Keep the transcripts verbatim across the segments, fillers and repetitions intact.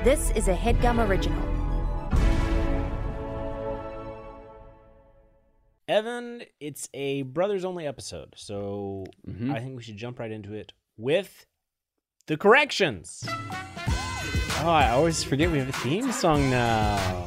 This is a HeadGum original. Evan, it's a brothers only episode, so mm-hmm. I think we should jump right into it with the corrections. Oh, I always forget we have a theme song now.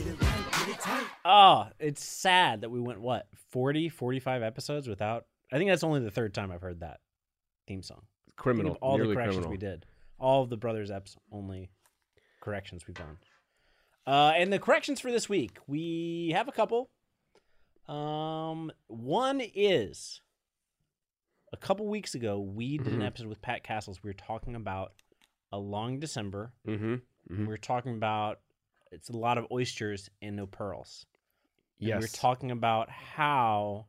Oh, it's sad that we went, what, forty, forty-five episodes without... I think that's only the third time I've heard that theme song. Criminal. All the Nearly corrections criminal. we did. All of the brothers eps only corrections we've done. Uh, and the corrections for this week, we have a couple. Um, one is a couple weeks ago, we did mm-hmm. an episode with Pat Castles. We were talking about A Long December. Mm-hmm. Mm-hmm. We were talking about it's a lot of oysters and no pearls. And yes. we were talking about how,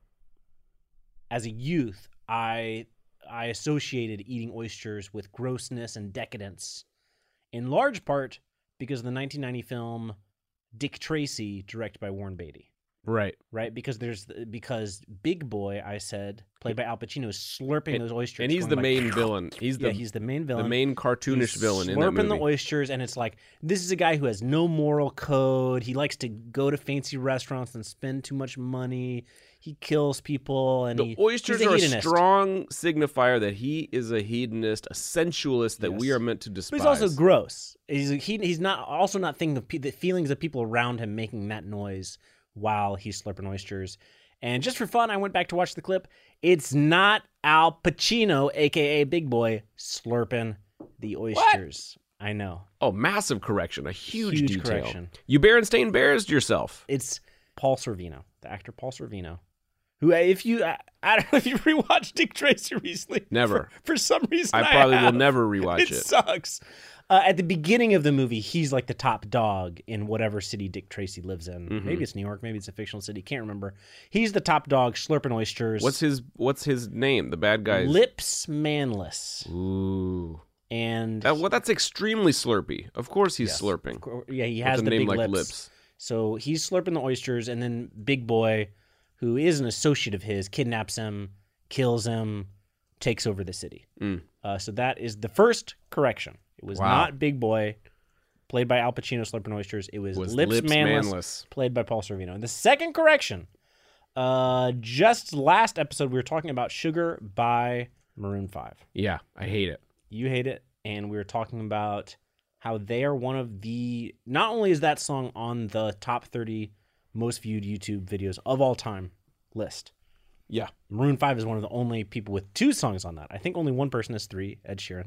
as a youth, I I associated eating oysters with grossness and decadence, in large part because of the nineteen ninety film Dick Tracy, directed by Warren Beatty. Right. Right? Because there's because Big Boy, I said, played by Al Pacino, is slurping and, those oysters. And he's the like, main villain. He's the yeah, he's the main villain. The main cartoonish he's villain in that movie. Slurping the oysters, and it's like, this is a guy who has no moral code. He likes to go to fancy restaurants and spend too much money. He kills people, and the he, oysters he's a are hedonist. a strong signifier that he is a hedonist, a sensualist that Yes. we are meant to despise. But he's also gross. He's he, he's not also not thinking of pe- the feelings of people around him making that noise while he's slurping oysters. And just for fun, I went back to watch the clip. It's not Al Pacino, a k a. Big Boy, slurping the oysters. What? I know. Oh, massive correction. A huge, Huge detail. correction. You Berenstain Bearsed yourself. It's Paul Sorvino, the actor Paul Sorvino, who, if you, I, I don't know if you rewatched Dick Tracy recently. Never. For, for some reason, I I probably have. will never rewatch it. It sucks. Uh, at the beginning of the movie, he's like the top dog in whatever city Dick Tracy lives in. Mm-hmm. Maybe it's New York. Maybe it's a fictional city. Can't remember. He's the top dog, slurping oysters. What's his What's his name? The bad guy's Lips Manless. Ooh. And That, well, that's extremely slurpy. Of course he's yes, slurping. Of yeah, he With has a the name big like lips. lips. So he's slurping the oysters, and then Big Boy, who is an associate of his, kidnaps him, kills him, takes over the city. Mm. Uh, so that is the first correction. It was Wow. not Big Boy, played by Al Pacino, slurping oysters. It was, Was Lips, Lips Manless, Manless. played by Paul Sorvino. And the second correction, uh, just last episode, we were talking about Sugar by Maroon five. Yeah, I hate it. You hate it, and we were talking about how they are one of the... Not only is that song on the top thirty most viewed YouTube videos of all time list. Yeah. Maroon five is one of the only people with two songs on that. I think only one person has three, Ed Sheeran.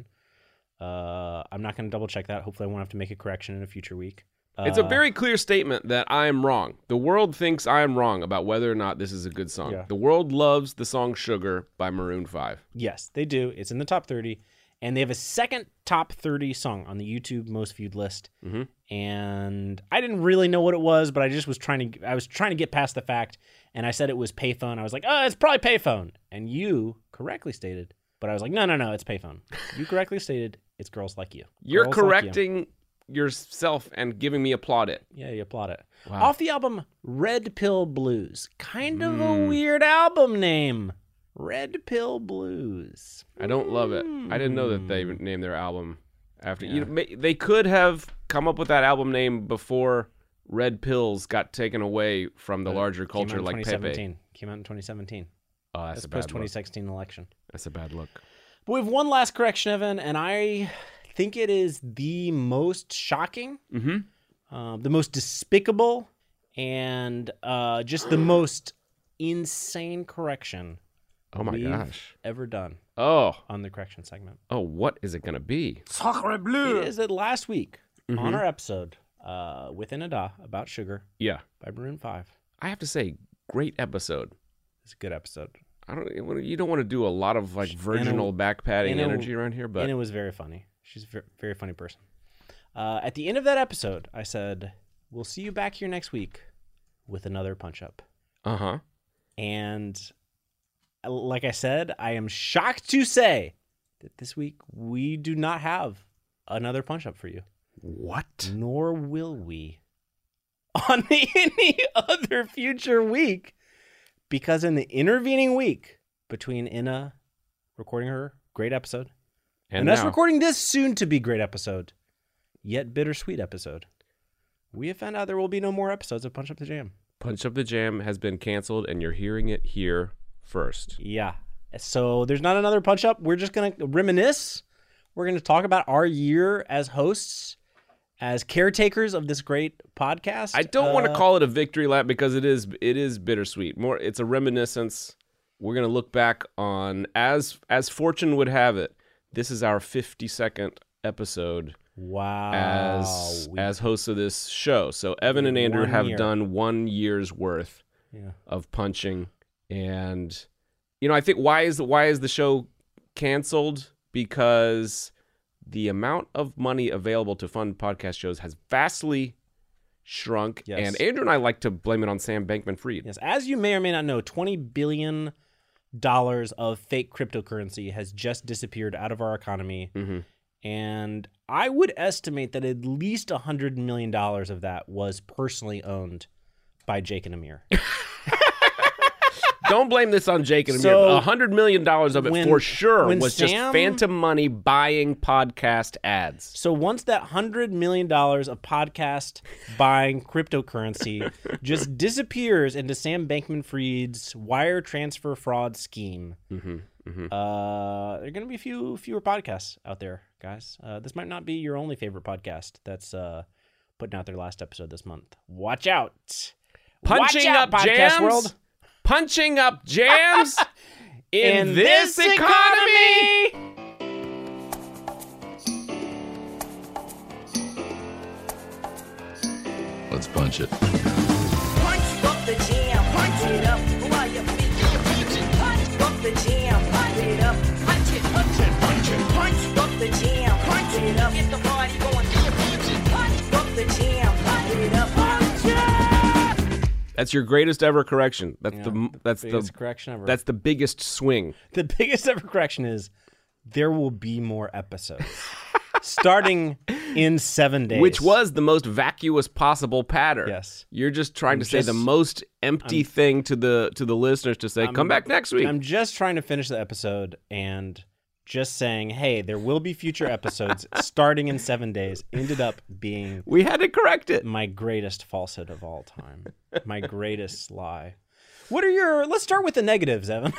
Uh, I'm not going to double check that. Hopefully I won't have to make a correction in a future week. Uh, It's a very clear statement that I am wrong. The world thinks I am wrong about whether or not this is a good song. Yeah. The world loves the song Sugar by Maroon five. Yes, they do. It's in the top thirty. And they have a second top thirty song on the YouTube most viewed list. Mm-hmm. And I didn't really know what it was, but I just was trying to I was trying to get past the fact, and I said it was Payphone. I was like, "Oh, it's probably Payphone." And you correctly stated, but I was like, "No, no, no, it's Payphone." You correctly stated it's Girls Like You. You're Girls Like You. correcting yourself and giving me a plaudit. Yeah, you applaud it. Wow. Off the album Red Pill Blues. Kind of Mm. a weird album name. Red Pill Blues. I don't love it. I didn't know that they Mm. named their album after. Yeah. You know, ma- they could have come up with that album name before Red Pills got taken away from the But larger Came out culture, in like twenty Pepe. seventeen. Came out in twenty seventeen. Oh, that's That's a post bad twenty look. sixteen election. That's a bad look. But we have one last correction, Evan, and I think it is the most shocking, Mm-hmm. uh, the most despicable, and uh, just the most insane correction Oh my we've gosh. ever done Oh. on the correction segment. Oh, what is it going to be? It is that last week Mhm. on our episode uh, Within a Da about Sugar Yeah. by Maroon five. I have to say, great episode. It's a good episode. I don't. You don't want to do a lot of like virginal back patting and it- energy around here, but And it was very funny. She's a ver- very funny person. Uh, at the end of that episode, I said, "We'll see you back here next week with another punch up." uh huh. And uh, like I said, I am shocked to say that this week we do not have another punch up for you. What? Nor will we on any other future week, because in the intervening week between Inna recording her great episode and, And us now. recording this soon to be great episode, yet bittersweet episode. We have found out there will be no more episodes of Punch Up the Jam. Punch Up the Jam has been canceled, and you're hearing it here first. Yeah. So there's not another Punch Up. We're just going to reminisce. We're going to talk about our year as hosts, as caretakers of this great podcast. I don't uh, want to call it a victory lap because it is it is bittersweet. More, it's a reminiscence. We're going to look back on, as as fortune would have it, this is our fifty-second episode Wow. as We- as hosts of this show. So Evan and Andrew One have year. done one year's worth yeah. of punching, and you know, I think why is why is the show canceled? Because the amount of money available to fund podcast shows has vastly shrunk, Yes. and Andrew and I like to blame it on Sam Bankman-Fried. Yes. As you may or may not know, twenty billion dollars of fake cryptocurrency has just disappeared out of our economy. Mm-hmm. And I would estimate that at least one hundred million dollars of that was personally owned by Jake and Amir. Don't blame this on Jake and Amir. So, A hundred million dollars of it when- for sure when was just Sam- phantom money buying podcast ads. So once that one hundred million dollars of podcast buying cryptocurrency just disappears into Sam Bankman-Fried's wire transfer fraud scheme, Mm-hmm, mm-hmm. uh, there are going to be a few fewer podcasts out there, guys. Uh, this might not be your only favorite podcast that's uh, putting out their last episode this month. Watch out. Punching Watch out, up podcast jams, world. punching up jams in, In this, this economy. Let's punch it. Punch up the jam, punch it up while your feet. Punch up the jam, punch it up, punch it, punch it, punch it. Punch up the jam, punch it up, get the party going. Punch up the jam, punch it up, punch it. That's your greatest ever correction. That's Yeah, the that's Biggest the correction ever. that's the biggest swing. The biggest ever correction is there will be more episodes starting in seven days. Which was the most vacuous possible pattern. Yes. You're just trying I'm to say the just- most empty thing to the to the listeners to say, I'm- come back next week. I'm just trying to finish the episode and just saying, hey, there will be future episodes starting in seven days. Ended up being we had to correct it. my greatest falsehood of all time. My greatest lie. What are your, let's start with the negatives, Evan.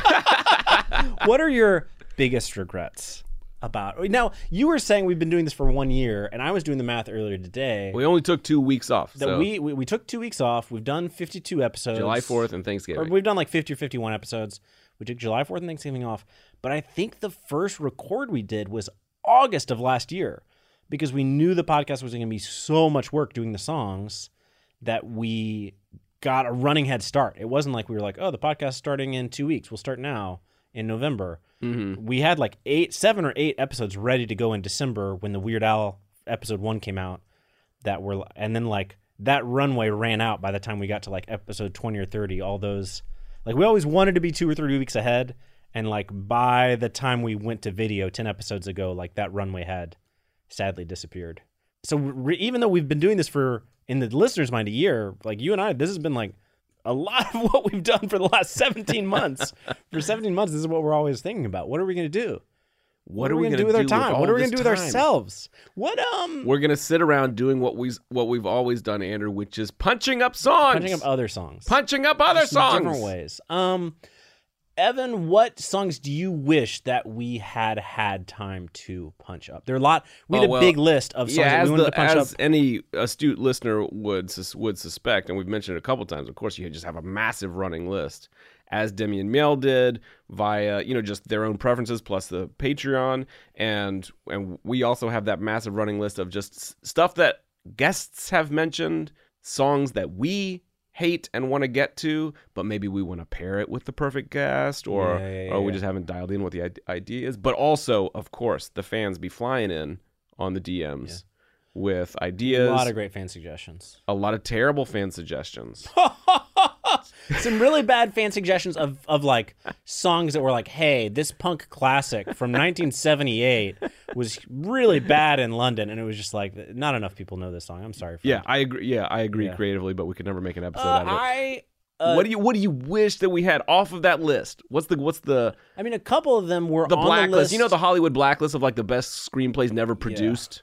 What are your biggest regrets about, now, you were saying we've been doing this for one year, and I was doing the math earlier today. We only took two weeks off. that so we, we we took two weeks off. We've done fifty-two episodes. July fourth and Or Thanksgiving. we've done like fifty or fifty-one episodes. We took July fourth and Thanksgiving off. But I think the first record we did was August of last year because we knew the podcast was going to be so much work doing the songs that we got a running head start. It wasn't like we were like, oh, the podcast's starting in two weeks. We'll start now in November. Mm-hmm. We had like eight, seven or eight episodes ready to go in December when the Weird Al episode one came out. That were, and then like that runway ran out by the time we got to like episode twenty or thirty. All those, like we always wanted to be two or three weeks ahead, and like by the time we went to video ten episodes ago, like that runway had sadly disappeared. So re- even though we've been doing this for in the listener's mind a year, like you and I, this has been like a lot of what we've done for the last seventeen months. For seventeen months, this is what we're always thinking about. What are we going to do? What, are we going to do with our time? What are we going to do with ourselves? What um We're gonna sit around doing what we what we've always done, Andrew, which is punching up songs, punching up other songs, punching up other Just songs, different ways. Um, Evan, what songs do you wish that we had had time to punch up? There are a lot. We had Oh, a well, big list of songs Yeah, that as, we wanted the, to punch as up. any astute listener would sus- would suspect, and we've mentioned it a couple times. Of course, you just have a massive running list, as Demi and Miel did via you know just their own preferences plus the Patreon, and and we also have that massive running list of just s- stuff that guests have mentioned, songs that we hate and want to get to, but maybe we want to pair it with the perfect guest, or Yeah, yeah, yeah, or we yeah. just haven't dialed in what the ide- idea is. But also, of course, the fans be flying in on the D Ms with A ideas, lot of great fan suggestions. a lot of terrible fan suggestions. Some really bad fan suggestions of, of like songs that were like, hey, this punk classic from nineteen seventy-eight was really bad in London. And it was just like, not enough people know this song. I'm sorry. Friend. Yeah, I agree. Yeah, I agree Yeah. creatively, but we could never make an episode Uh, out of it. I, uh, what do you What do you wish that we had off of that list? What's the What's the I mean, a couple of them were the on blacklist? the list. You know, the Hollywood blacklist of like the best screenplays never produced.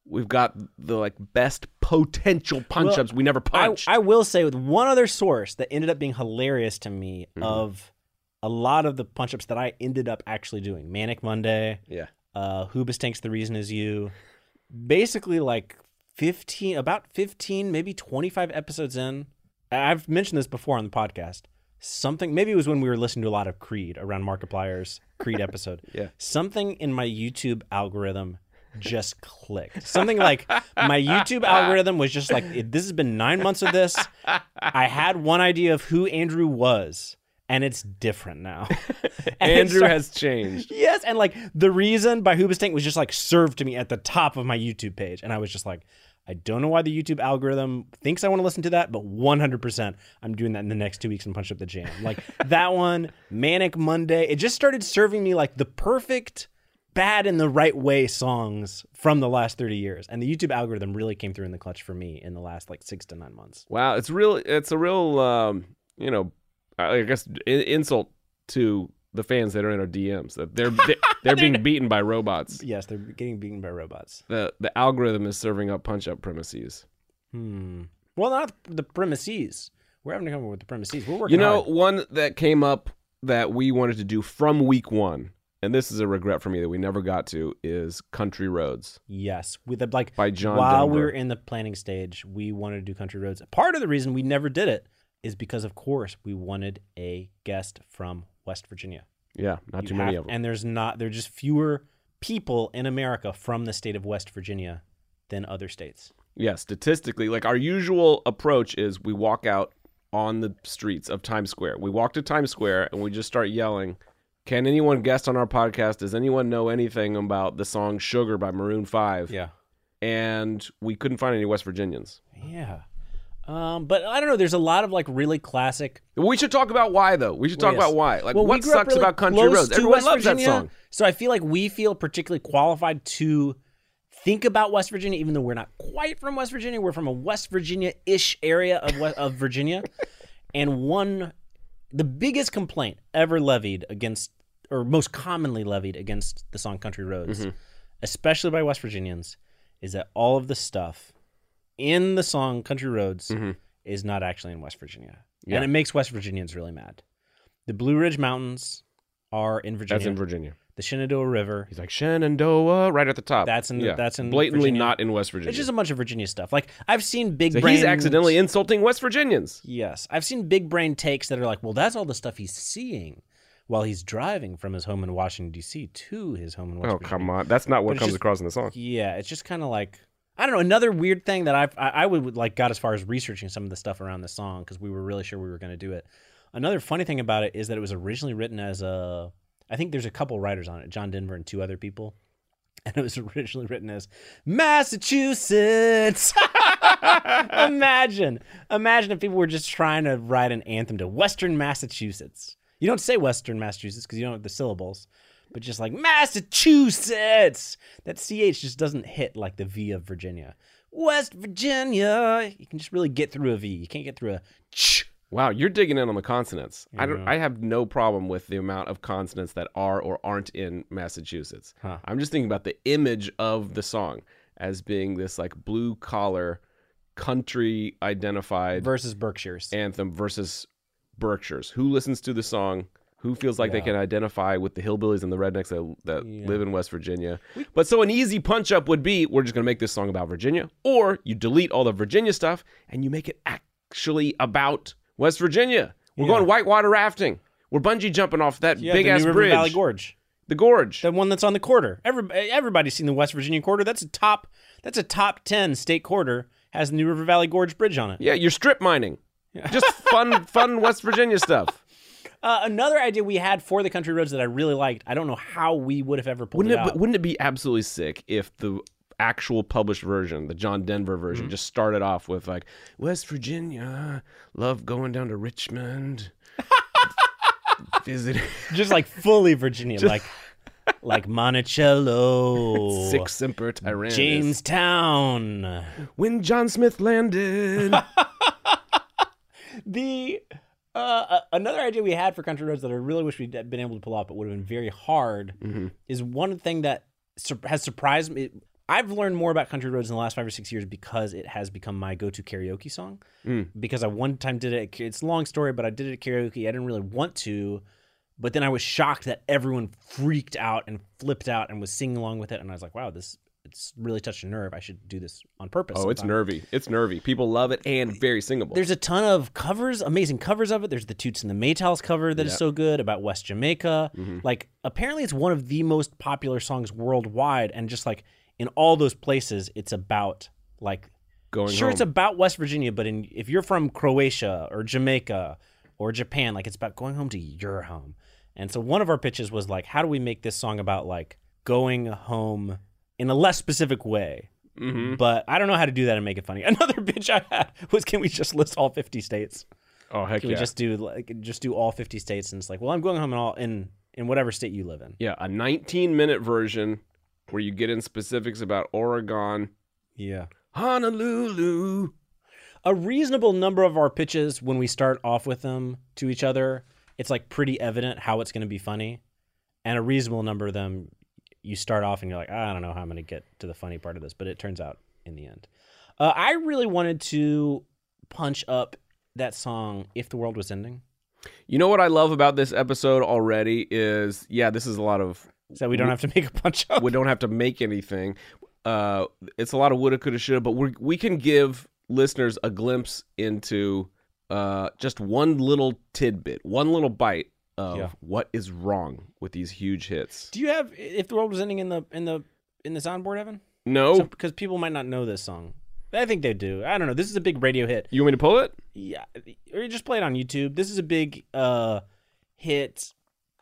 we've got the like best potential punch Well, ups we never I, punched. I will say with one other source that ended up being hilarious to me Mm-hmm. of a lot of the punch ups that I ended up actually doing. Manic Monday, yeah. uh, Hoobastank's The Reason Is You. Basically, like fifteen, about fifteen, maybe twenty-five episodes in. I've mentioned this before on the podcast. Something, maybe it was when we were listening to a lot of Creed around Markiplier's Creed episode. Yeah. Something in my YouTube algorithm just clicked. Something like my YouTube algorithm was just like, it, this has been nine months of this. I had one idea of who Andrew was, and it's different now. And it Andrew started- has changed. Yes, and like The Reason by Hoobastank was just like served to me at the top of my YouTube page, and I was just like, I don't know why the YouTube algorithm thinks I want to listen to that, but one hundred percent I'm doing that in the next two weeks and Punch Up the Jam. Like that one, Manic Monday, it just started serving me like the perfect bad in the right way songs from the last thirty years. And the YouTube algorithm really came through in the clutch for me in the last like six to nine months. Wow, it's real. It's a real, um, you know, I guess in- insult to the fans that are in our D Ms that they're they're, they're being beaten by robots. Yes, they're getting beaten by robots. The the algorithm is serving up punch up premises. Hmm. Well, not the premises. We're having to come up with the premises. We're working You know, hard. one that came up that we wanted to do from week one, and this is a regret for me that we never got to, is Country Roads. Yes, with the, like By John while Denver. we were in the planning stage, we wanted to do Country Roads. Part of the reason we never did it is because, of course, we wanted a guest from West Virginia. Yeah, not too You many have- of them. And there's not there's just fewer people in America from the state of West Virginia than other states. Yeah, statistically, like our usual approach is we walk out on the streets of Times Square. We walk to Times Square and we just start yelling, "Can anyone guest on our podcast? Does anyone know anything about the song Sugar by Maroon five?" Yeah. And we couldn't find any West Virginians. Yeah. Um, but I don't know. There's a lot of like really classic. We should talk about why, though. We should talk Well, yes. about why. Like, Well, we what grew up sucks really about Country close Roads? to Everyone West loves Virginia, that song. So I feel like we feel particularly qualified to think about West Virginia, even though we're not quite from West Virginia. We're from a West Virginia-ish area of West, of Virginia. And one, the biggest complaint ever levied against, or most commonly levied against the song Country Roads, Mm-hmm. especially by West Virginians, is that all of the stuff in the song Country Roads Mm-hmm. is not actually in West Virginia. Yeah. And it makes West Virginians really mad. The Blue Ridge Mountains are in Virginia. That's in Virginia. The Shenandoah River. He's like, Shenandoah, right at the top. That's in- yeah. that's in Blatantly Virginia. not in West Virginia. It's just a bunch of Virginia stuff. Like I've seen big so brain. he's accidentally insulting West Virginians. Yes, I've seen big brain takes that are like, well, that's all the stuff he's seeing while he's driving from his home in Washington D C to his home in West Oh, Virginia. come on. That's not what But it's comes just- across in the song. Yeah, it's just kind of like I don't know. Another weird thing that I've, I I would like got as far as researching some of the stuff around the song because we were really sure we were going to do it. Another funny thing about it is that it was originally written as a. I think there's a couple writers on it, John Denver and two other people, and it was originally written as Massachusetts. imagine, imagine if people were just trying to write an anthem to Western Massachusetts. You don't say Western Massachusetts because you don't have the syllables. But just like Massachusetts, that C H just doesn't hit like the V of Virginia. West Virginia, you can just really get through a V. You can't get through a ch. Wow, you're digging in on the consonants. I don't. Yeah. I have no problem with the amount of consonants that are or aren't in Massachusetts. Huh. I'm just thinking about the image of the song as being this like blue collar, country identified Versus Berkshires. anthem versus Berkshires. Who listens to the song? Who feels like they Yeah. can identify with the hillbillies and the rednecks that, that Yeah. live in West Virginia? But so an easy punch up would be we're just going to make this song about Virginia, or you delete all the Virginia stuff and you make it actually about West Virginia. We're Yeah. going whitewater rafting. We're bungee jumping off that Yeah, big the ass New River bridge. Valley Gorge. The gorge. The one that's on the quarter. Every, everybody's seen the West Virginia quarter. That's a top that's a top ten state quarter. Has the New River Valley Gorge Bridge on it. Yeah, you're strip mining. Just fun, fun West Virginia stuff. Uh, another idea we had for the Country Roads that I really liked, I don't know how we would have ever pulled Wouldn't it it, out. wouldn't it be absolutely sick if the actual published version, the John Denver version, Mm-hmm. just started off with like, West Virginia, love going down to Richmond. Visit Just like fully Virginia, like like Monticello, Six Semper Tyrannis. Jamestown. When John Smith landed. The uh, uh, another idea we had for Country Roads that I really wish we'd been able to pull off, but would have been very hard, Mm-hmm. is one thing that sur- has surprised me. I've learned more about Country Roads in the last five or six years because it has become my go-to karaoke song. Mm. Because I one time did it. It's a long story, but I did it at karaoke. I didn't really want to, but then I was shocked that everyone freaked out and flipped out and was singing along with it. And I was like, wow, this it's really touched a nerve. I should do this on purpose. Oh, it's sometime. nervy. It's nervy. People love it and very singable. There's a ton of covers, amazing covers of it. There's the Toots and the Maytals cover that is Yeah. so good about West Jamaica. Mm-hmm. Like, apparently it's one of the most popular songs worldwide. And just like in all those places, it's about like, Going sure, home. it's about West Virginia, but in if you're from Croatia or Jamaica or Japan, like it's about going home to your home. And so one of our pitches was like, how do we make this song about like going home in a less specific way? Mm-hmm. But I don't know how to do that and make it funny. Another pitch I had was, can we just list all fifty states? Oh, heck Can yeah. we just do like just do all fifty states? And it's like, well, I'm going home in all in in whatever state you live in. Yeah, a nineteen-minute version where you get in specifics about Oregon, Yeah. Honolulu. A reasonable number of our pitches, when we start off with them to each other, it's like pretty evident how it's going to be funny. And a reasonable number of them, you start off and you're like, I don't know how I'm going to get to the funny part of this, but it turns out in the end. Uh, I really wanted to punch up that song, If the World Was Ending. You know what I love about this episode already is, yeah, this is a lot of, So we don't have to make a punch up. we don't have to make anything. Uh, it's a lot of woulda, coulda, shoulda, but we we can give listeners a glimpse into uh, just one little tidbit, one little bite of Yeah. what is wrong with these huge hits. Do you have If the World Was Ending in the in the in the soundboard, Evan? No, Because people might not know this song. I think they do. I don't know. This is a big radio hit. you want me to pull it? Yeah, or you just play it on YouTube. This is a big uh, hit,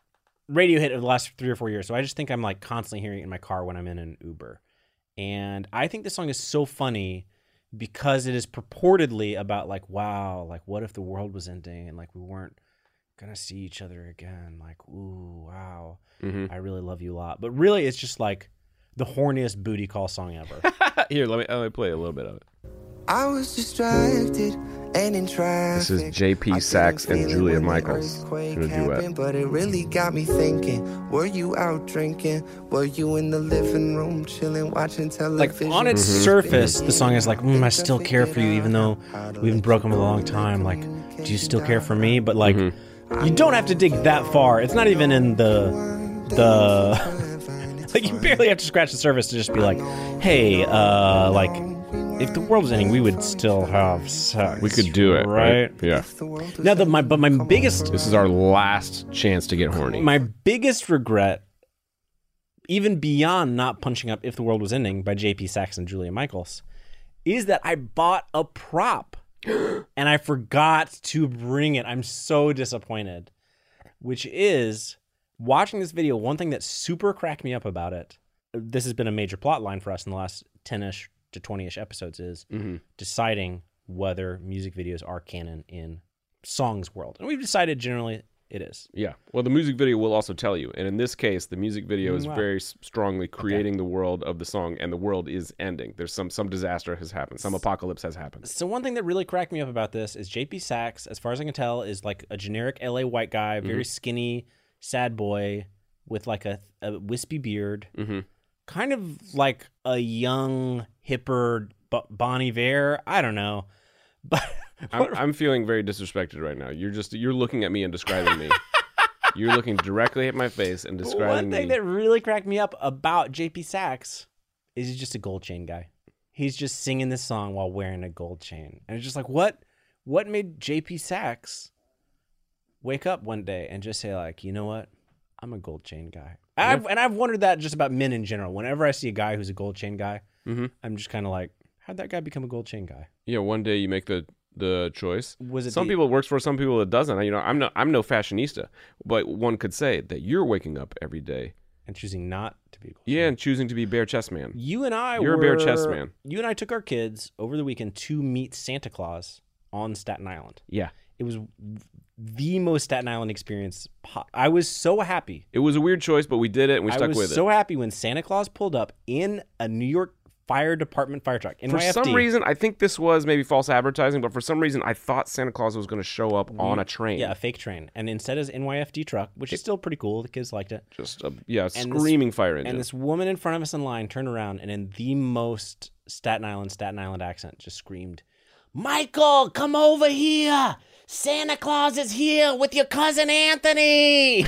radio hit of the last three or four years. So I just think I'm like constantly hearing it in my car when I'm in an Uber. And I think this song is so funny because it is purportedly about like, wow, like what if the world was ending and like we weren't gonna see each other again? Like, ooh, wow, Mm-hmm. I really love you a lot. But really, it's just like the horniest booty call song ever. Here, let me let me play a little bit of it. I was distracted and in traffic. This is J P I Sachs didn't and feel it Julia when the Michaels earthquake in a duet. happened, but it really got me thinking. Were you out drinking? Were you in the living room chilling, watching Like television? on its surface, the song is like, mm, I still care for you, even though we've been broken for a long time. Like, do you still care for me? But like, you don't have to dig that far. It's not even in the the like you barely have to scratch the surface to just be like, hey, uh, like if the world was ending, we would still have sex. We could do it, right? Yeah. Now, the my but my biggest This is our last chance to get horny. my biggest regret, even beyond not punching up If the World Was Ending by J P Sachs and Julia Michaels, is that I bought a prop and I forgot to bring it. I'm so disappointed. Which is, watching this video, one thing that super cracked me up about it, this has been a major plot line for us in the last ten-ish to twenty-ish episodes, is Mm-hmm. deciding whether music videos are canon in songs world. And we've decided generally it is. Yeah. Well, the music video will also tell you. And in this case, the music video is Wow. very s- strongly creating the world of the song, and the world is ending. There's some some disaster has happened. Some apocalypse has happened. So one thing that really cracked me up about this is J P Sachs, as far as I can tell, is like a generic L A white guy, very skinny, sad boy with like a, a wispy beard, Mm-hmm. kind of like a young, hipper B- Bon Iver. I don't know, but I'm, I'm feeling very disrespected right now. You're just you're looking at me and describing me. You're looking directly at my face and describing one thing me. that really cracked me up about J P Sachs is he's just a gold chain guy. He's just singing this song while wearing a gold chain, and it's just like, what? What made J P Sachs wake up one day and just say like, you know what? I'm a gold chain guy. I've, and I've wondered that just about men in general. Whenever I see a guy who's a gold chain guy, Mm-hmm. I'm just kind of like, how'd that guy become a gold chain guy? Yeah, one day you make the the choice. Was it Some the- people it works for, some people it doesn't. You know, I'm no I'm no fashionista, but one could say that you're waking up every day, and choosing not to be a gold yeah, chain? and choosing to be bare chest man. You and I You're a were, bare chest man. You and I took our kids over the weekend to meet Santa Claus on Staten Island. Yeah, It was the most Staten Island experience. po- I was so happy. it was a weird choice, but we did it and we I stuck was with so it. happy when Santa Claus pulled up in a New York fire department fire truck. N For Y F D. some reason, I think this was maybe false advertising, but for some reason, I thought Santa Claus was going to show up on a train. Yeah, a fake train. And instead is N Y F D truck, which is still pretty cool. The kids liked it. Just a yeah, And screaming this, fire engine. And this woman in front of us in line turned around and in the most Staten Island, Staten Island accent just screamed, "Michael, come over here! Santa Claus is here with your cousin Anthony!"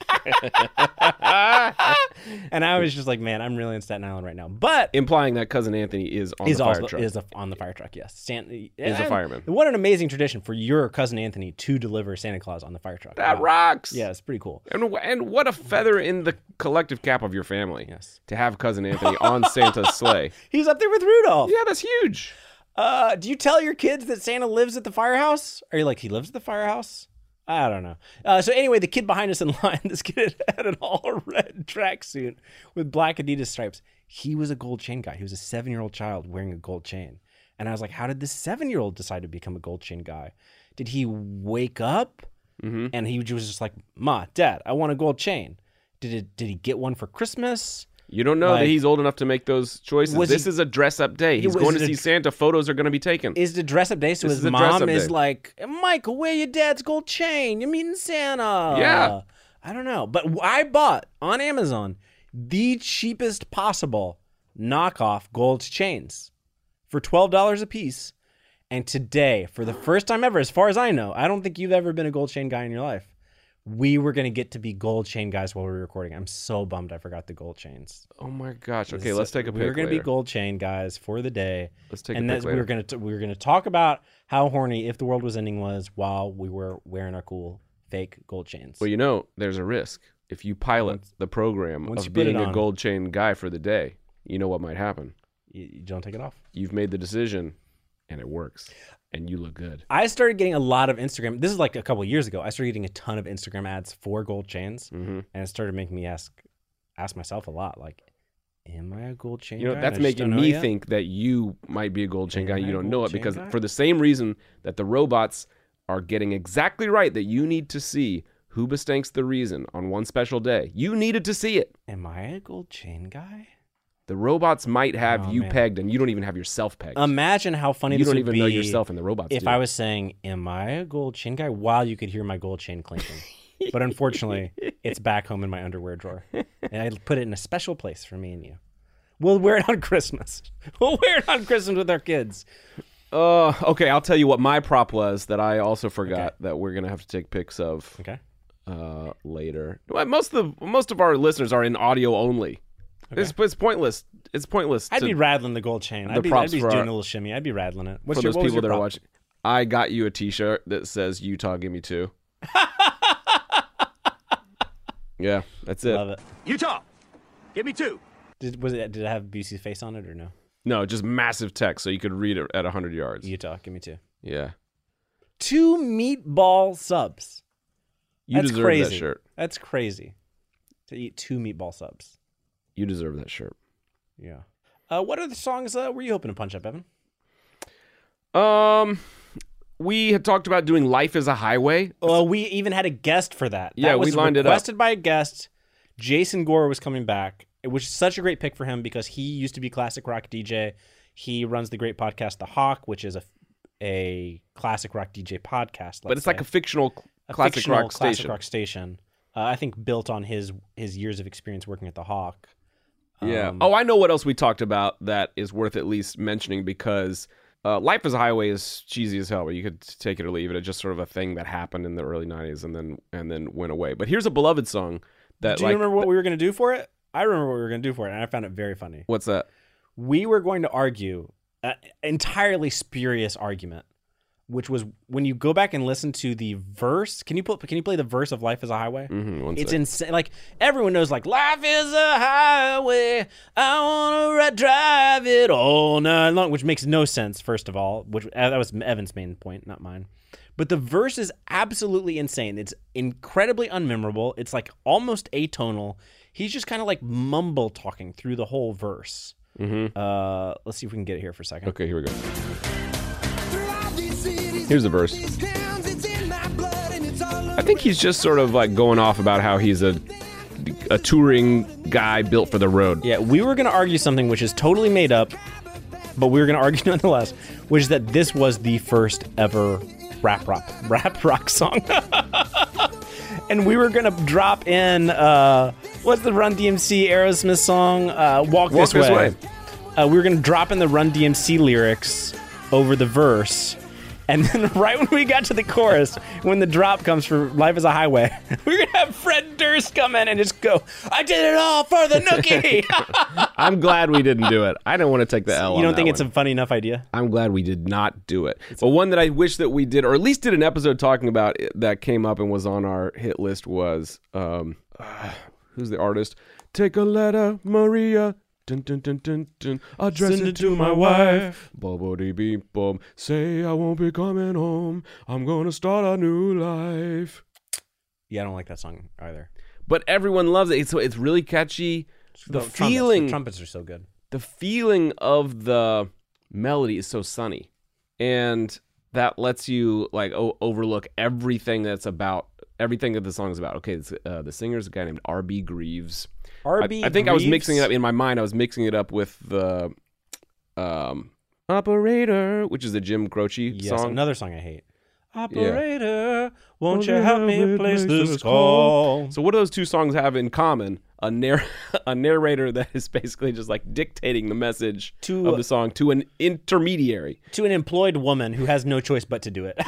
And I was just like, man, I'm really in Staten Island right now. But Implying that cousin Anthony is on is the fire also truck. is a, on the fire truck. Yes, Santa Is a fireman. What an amazing tradition for your cousin Anthony to deliver Santa Claus on the fire truck. that Wow. rocks. Yeah, it's pretty cool. And, and what a feather in the collective cap of your family. Yes. To have cousin Anthony on Santa's sleigh. He's up there with Rudolph. Yeah, that's huge. Uh, do you tell your kids that Santa lives at the firehouse? Are you like, he lives at the firehouse? I don't know. Uh, so anyway, the kid behind us in line, this kid had an all red tracksuit with black Adidas stripes. He was a gold chain guy. He was a seven-year-old child wearing a gold chain. And I was like, how did this seven-year-old decide to become a gold chain guy? Did he wake up Mm-hmm. and he was just like, Ma, Dad, I want a gold chain. Did it? Did he get one for Christmas? You don't know Like- that he's old enough to make those choices. Was This he- is a dress-up day. He's was going it to a- see Santa. Photos are going to be taken. Is the dress up day? So This his is a mom dress-up is day. like, Michael, wear your dad's gold chain. You're meeting Santa. Yeah. I don't know. But I bought on Amazon the cheapest possible knockoff gold chains for twelve dollars a piece. And today, for the first time ever, as far as I know, I don't think you've ever been a gold chain guy in your life. We were going to get to be gold chain guys while we were recording. I'm so bummed I forgot the gold chains. Oh my gosh. Okay, So let's take a pic We were going to be later. gold chain guys for the day. Let's take and a that's, pic we were later. going to we were going to talk about how horny If the World Was Ending was while we were wearing our cool fake gold chains. Well, you know, there's a risk. If you pilot the program once you of put it being a on- gold chain guy for the day, you know what might happen. you, you don't take it off. You've made the decision, and it works, and you look good. I started getting a lot of Instagram. This is like a couple of years ago. I started getting a ton of Instagram ads for gold chains, Mm-hmm. and it started making me ask ask myself a lot, like, am I a gold chain You know, guy? that's and I just making don't know me yet? think that you might be a gold chain Am guy. I You a don't know gold it chain because guy? for the same reason that the robots are getting exactly right that you need to see Hoobastank's The Reason on one special day. You needed to see it. Am I a gold chain guy? The robots might have Oh, you man. pegged, and you don't even have yourself pegged. Imagine how funny you this don't would even be know yourself, and the robots if do. I was saying, am I a gold chain guy? While you could hear my gold chain clinking. But unfortunately, it's back home in my underwear drawer. And I put it in a special place for me and you. We'll wear it on Christmas. We'll wear it on Christmas with our kids. Uh, okay, I'll tell you what my prop was that I also forgot that we're gonna have to take pics of Okay. uh, later. Well, Most of the most of our listeners are in audio only. It's, it's pointless. It's pointless. I'd to, be rattling the gold chain. the I'd be, I'd props be for doing our- a little shimmy. I'd be rattling it. What's for your, those what was people your that are prop? watching. I got you a T-shirt that says "Utah, give me two." Yeah, that's it. Love it. Utah, give me two. Did, was it. Did it have Busey's face on it or no? No, just massive text so you could read it at one hundred yards. Utah, give me two. Yeah. Two meatball subs. You That's deserve crazy. that shirt. That's crazy. To eat two meatball subs. You deserve that shirt. Yeah. Uh, what other songs uh, were you hoping to punch up, Evan? Um, we had talked about doing "Life Is a Highway." Well, we even had a guest for that. Yeah, that we was lined it up. requested by a guest. Jason Gore was coming back. It was such a great pick for him because he used to be classic rock D J. He runs the great podcast The Hawk, which is a a classic rock D J podcast. But it's like a fictional a classic fictional rock classic station. rock station. Uh, I think built on his his years of experience working at The Hawk. Yeah. Um, oh, I know what else we talked about that is worth at least mentioning because uh, "Life Is a Highway" is cheesy as hell, but you could take it or leave it. It's just sort of a thing that happened in the early nineties and then and then went away. But here's a beloved song that Do you like remember what we were going to do for it? I remember what we were going to do for it, and I found it very funny. what's that? We were going to argue an entirely spurious argument, which was when you go back and listen to the verse. Can you put? Can you play the verse of "Life Is a Highway"? Mm-hmm, one It's sec. insane. Like everyone knows, like "Life is a highway, I wanna ri- drive it all night long," which makes no sense. First of all, which uh, that was Evan's main point, not mine. But the verse is absolutely insane. It's incredibly unmemorable. It's like almost atonal. He's just kind of like mumble talking through the whole verse. Mm-hmm. Uh, let's see if we can get it here for a second. Okay, here we go. Here's the verse. I think he's just sort of like going off about how he's a a touring guy built for the road. Yeah, we were going to argue something which is totally made up, but we were going to argue nonetheless, which is that this was the first ever rap rock rap rock song. And we were going to drop in, uh, what's the Run D M C Aerosmith song? Uh, Walk, Walk This, This Way. Way. Uh, we were going to drop in the Run D M C lyrics over the verse. And then right when we got to the chorus, when the drop comes for Life is a Highway, we're going to have Fred Durst come in and just go, I did it all for the nookie. I'm glad we didn't do it. I don't want to take the L You on don't that think it's one. a funny enough idea? I'm glad we did not do it. But one that I wish that we did, or at least did an episode talking about it, that came up and was on our hit list was, um, uh, who's the artist? Take a letter, Maria. Dun, dun, dun, dun, dun. Address Send it to my wife. Bobbity beep boom. Say I won't be coming home. I'm gonna start a new life. Yeah, I don't like that song either. But everyone loves it. It's it's really catchy. The, trumpets, feeling, the trumpets are so good. the feeling of the melody is so sunny, and that lets you like o- overlook everything that's about everything that the song is about. Okay, it's, uh, the singer's a guy named R B Greaves. R B I, I think I was Greaves? mixing it up in my mind. I was mixing it up with the um, Operator, which is a Jim Croce Yes, song. another song I hate. Operator, won't you help me place this call? So what do those two songs have in common? A narr- a narrator that is basically just like dictating the message To- of the song to an intermediary. To an employed woman who has no choice but to do it.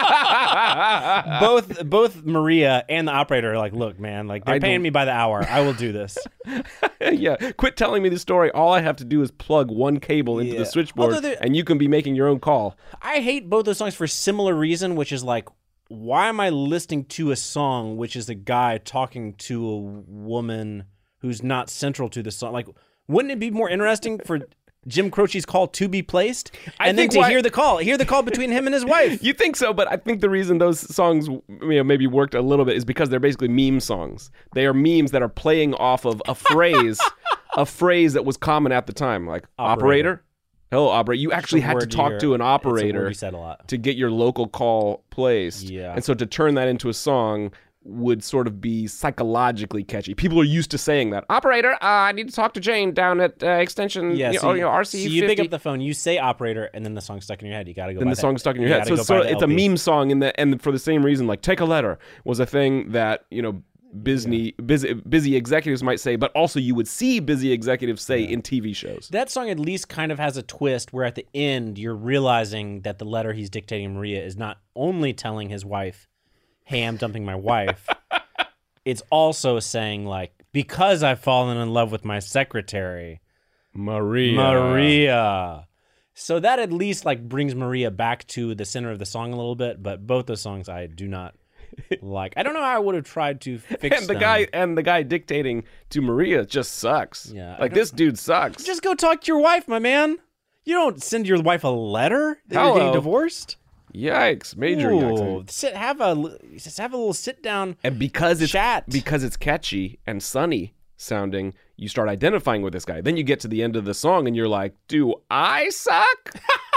both both Maria and the operator are like, look, man, like they're I paying don't- me by the hour. I will do this. Yeah, quit telling me the story. All I have to do is plug one cable into Yeah. the switchboard, Although the- and you can be making your own call. I hate both those songs for a similar reason, which is like, why am I listening to a song which is a guy talking to a woman who's not central to the song? Like, wouldn't it be more interesting for Jim Croce's call to be placed, I and then think to why- hear the call, hear the call between him and his wife? You think so, but I think the reason those songs, you know, maybe worked a little bit is because they're basically meme songs. They are memes that are playing off of a phrase, a phrase that was common at the time, like Operator. operator. Hello, operator. You actually It's a had to word you talk hear- to an it's a word operator you said a lot. to get your local call placed. Yeah. And so to turn that into a song would sort of be psychologically catchy. People are used to saying that. Operator, uh, I need to talk to Jane down at uh, extension Yeah, you so, know, you, you know, R C so you fifty. pick up the phone, you say operator, and then the song's stuck in your head. You gotta go. Then buy the that. song's stuck in your You head. gotta So, go so buy the it's a L P. meme song, in the, and for the same reason, like Take a Letter was a thing that, you know, busy, busy, busy executives might say, but also you would see busy executives say in T V shows. That song at least kind of has a twist where at the end you're realizing that the letter he's dictating Maria is not only telling his wife, hey, I'm dumping my wife. It's also saying, like, because I've fallen in love with my secretary, Maria. Maria. So that at least like brings Maria back to the center of the song a little bit, but both those songs I do not like. I don't know how I would have tried to fix And the them. guy and the guy dictating to Maria just sucks. Yeah, I like don't- this dude sucks. Just go talk to your wife, my man. You don't send your wife a letter that you're Hello. getting divorced. Yikes! Major Ooh, yikes! sit, have a just have a little sit down. And because it's Chat. because it's catchy and sunny sounding, you start identifying with this guy. Then you get to the end of the song and you're like, "Do I suck?"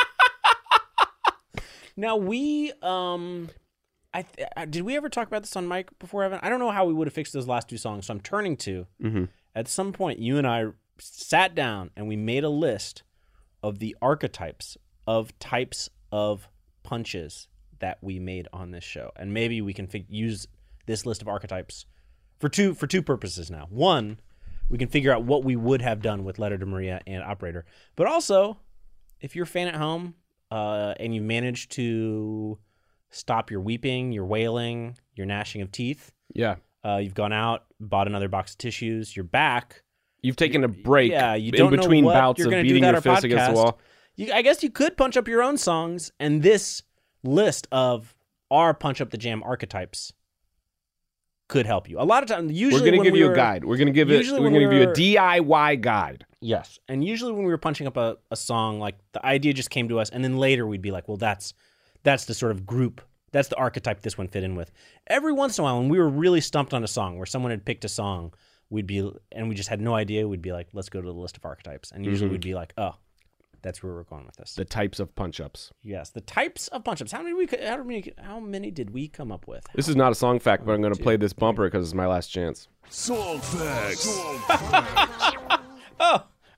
Now we um, I th- uh, did we ever talk about this on mic before, Evan? I don't know how we would have fixed those last two songs. So I'm turning to Mm-hmm. at some point you and I sat down and we made a list of the archetypes of types of punches that we made on this show, and maybe we can fig- use this list of archetypes for two for two purposes. Now, one, we can figure out what we would have done with Letter to Maria and Operator, but also, if you're a fan at home uh, and you managed to stop your weeping, your wailing, your gnashing of teeth, Yeah, uh, you've gone out, bought another box of tissues, you're back. you've taken a break. Yeah, you in don't between know what bouts you're of gonna do beating that your or fist against the podcast. wall. You, I guess you could punch up your own songs, and this list of our punch up the jam archetypes could help you. A lot of times, usually We're going to when give we you were- a guide. We're going to give it. usually We're when going to we give you were- a D I Y guide. Yes, and usually when we were punching up a, a song, like the idea just came to us, and then later we'd be like, well, that's that's the sort of group, that's the archetype this one fit in with. Every once in a while, when we were really stumped on a song, where someone had picked a song, we'd be, and we just had no idea, we'd be like, let's go to the list of archetypes, and usually Mm-hmm. we'd be like, oh, that's where we're going with this. The types of punch ups. Yes, the types of punch ups. How many we how many how many did we come up with? This is not a song fact, but I'm going to play this bumper because it's my last chance. Song facts. Oh,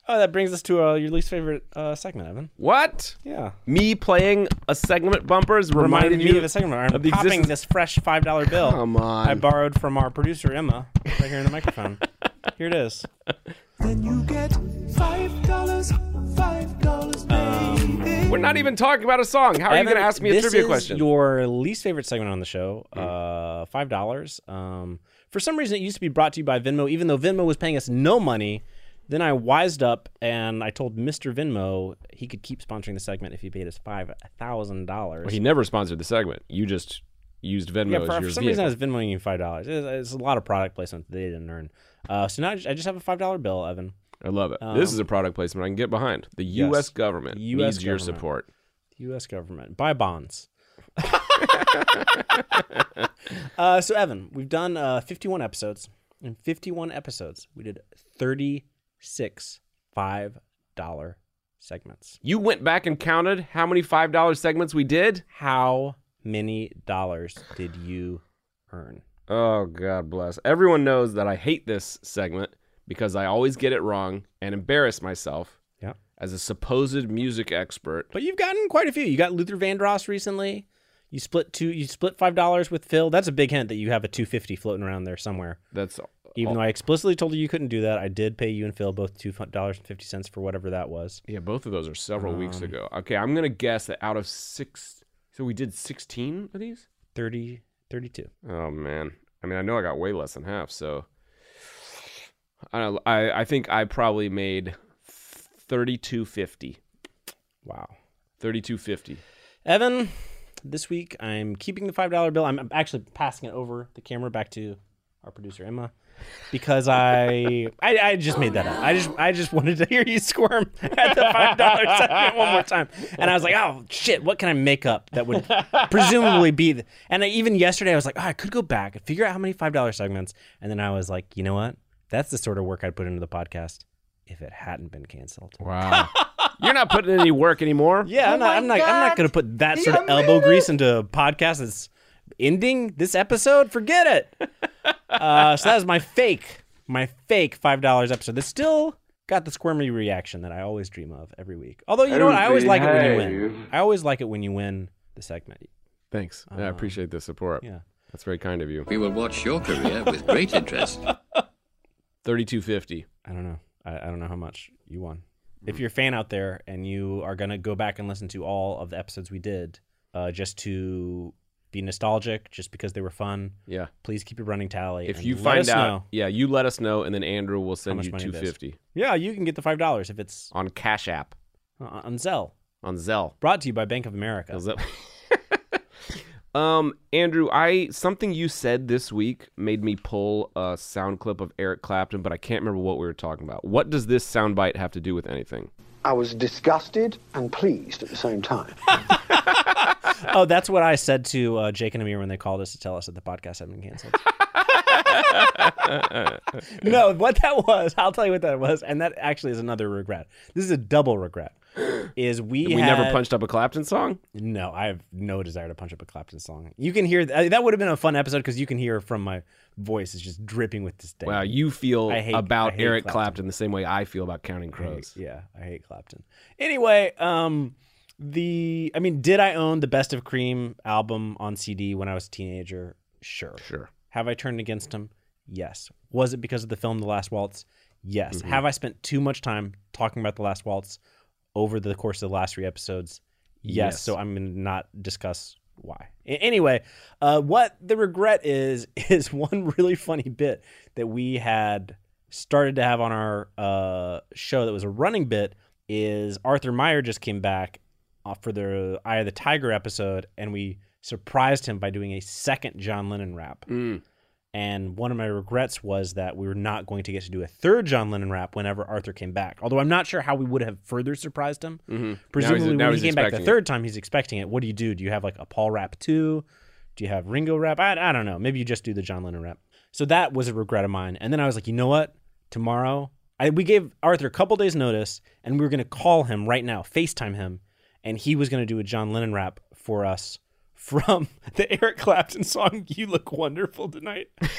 Oh, that brings us to uh, your least favorite uh, segment, Evan. What? Yeah. Me playing a segment bumpers reminded, Reminded me of a segment. I'm of the popping existence- this fresh five dollar bill. Come on. I borrowed from our producer, Emma, right here in the microphone. Here it is. Then you get five dollars, five dollars, baby. We're not even talking about a song. How are you Evan, going to ask me a this trivia is question? your least favorite segment on the show, uh, five dollars. Um, for some reason, it used to be brought to you by Venmo, even though Venmo was paying us no money. Then I wised up and I told Mister Venmo he could keep sponsoring the segment if he paid us five thousand dollars. Well, he never sponsored the segment. You just used Venmo Yeah, as for, your for some vehicle. reason I was Venmoing you five dollars. It's, it's a lot of product placement that they didn't earn. Uh, so now I just, I just have a five dollar bill, Evan. I love it. Um, this is a product placement I can get behind. The U S yes. government U S needs your government. support. The U S government. Buy bonds. uh, so, Evan, we've done uh, fifty-one episodes. In fifty-one episodes, we did thirty-six five dollar segments. You went back and counted how many five dollar segments we did? How many dollars did you earn? Oh, God bless. Everyone knows that I hate this segment because I always get it wrong and embarrass myself Yeah. as a supposed music expert. But you've gotten quite a few. You got Luther Vandross recently. You split two. You split five dollars with Phil. That's a big hint that you have a two fifty floating around there somewhere. That's Even all- though I explicitly told you you couldn't do that, I did pay you and Phil both two dollars and fifty cents for whatever that was. Yeah, both of those are several weeks Um, ago. Okay, I'm going to guess that out of six, so we did sixteen of these? thirty, thirty-two. Oh, man. I mean, I know I got way less than half, so I don't know, I, I think I probably made thirty-two fifty. Wow. thirty-two fifty. Evan, this week I'm keeping the five dollar bill. I'm actually passing it over the camera back to our producer Emma because I, I I just made that up. I just I just wanted to hear you squirm at the five dollar segment one more time, and I was like, oh shit, what can I make up that would presumably be? The, and I, even yesterday I was like, oh, I could go back and figure out how many five dollar segments, and then I was like, you know what? That's the sort of work I'd put into the podcast if it hadn't been canceled. Wow. You're not putting in any work anymore. Yeah, I'm not. I'm not. I'm not going to put that sort of elbow grease into a podcast that's ending this episode. Forget it. Uh, so that was my fake, my fake five dollars episode. That still got the squirmy reaction that I always dream of every week. Although you know what, I always like it when you win. I always like it when you win the segment. Thanks. Yeah, I appreciate the support. Yeah. That's very kind of you. We will watch your career with great interest. thirty-two fifty. I don't know. I, I don't know how much you won. If you're a fan out there and you are going to go back and listen to all of the episodes we did, uh, just to be nostalgic, just because they were fun, Yeah. please keep your running tally. If and you let find us out, know. yeah, you let us know, and then Andrew will send much you money it is. two fifty Yeah, you can get the five dollars if it's on Cash App, uh, on Zelle. on Zelle. Brought to you by Bank of America. Is that- um, Andrew, I something you said this week made me pull a sound clip of Eric Clapton, but I can't remember what we were talking about. What does this soundbite have to do with anything? I was disgusted and pleased at the same time. Oh, that's what I said to uh, Jake and Amir when they called us to tell us that the podcast had been canceled. No, what that was, I'll tell you what that was, and that actually is another regret. This is a double regret. Is we We had... never punched up a Clapton song? No, I have no desire to punch up a Clapton song. You can hear th- that would have been a fun episode because you can hear from my voice is just dripping with disdain. Wow, you feel I hate- about I hate Eric Clapton. Clapton the same way I feel about Counting I hate- Crows. yeah, I hate Clapton. Anyway, um, the I mean, did I own the Best of Cream album on C D when I was a teenager? Sure. Sure. Have I turned against him? Yes. Was it because of the film The Last Waltz? Yes. Mm-hmm. Have I spent too much time talking about The Last Waltz over the course of the last three episodes? Yes. Yes. So I'm going to not discuss why. A- Anyway, uh, what the regret is, is one really funny bit that we had started to have on our uh, show that was a running bit is Arthur Meyer just came back uh, for the Eye of the Tiger episode, and we surprised him by doing a second John Lennon rap. Mm. And one of my regrets was that we were not going to get to do a third John Lennon rap whenever Arthur came back. Although I'm not sure how we would have further surprised him. Mm-hmm. Presumably, now when he's he came back the expecting third time, he's expecting it. What do you do? Do you have like a Paul rap too? Do you have Ringo rap? I, I don't know. Maybe you just do the John Lennon rap. So that was a regret of mine. And then I was like, you know what? Tomorrow, I, we gave Arthur a couple days notice, and we were going to call him right now, FaceTime him, and he was going to do a John Lennon rap for us from the Eric Clapton song "You Look Wonderful Tonight."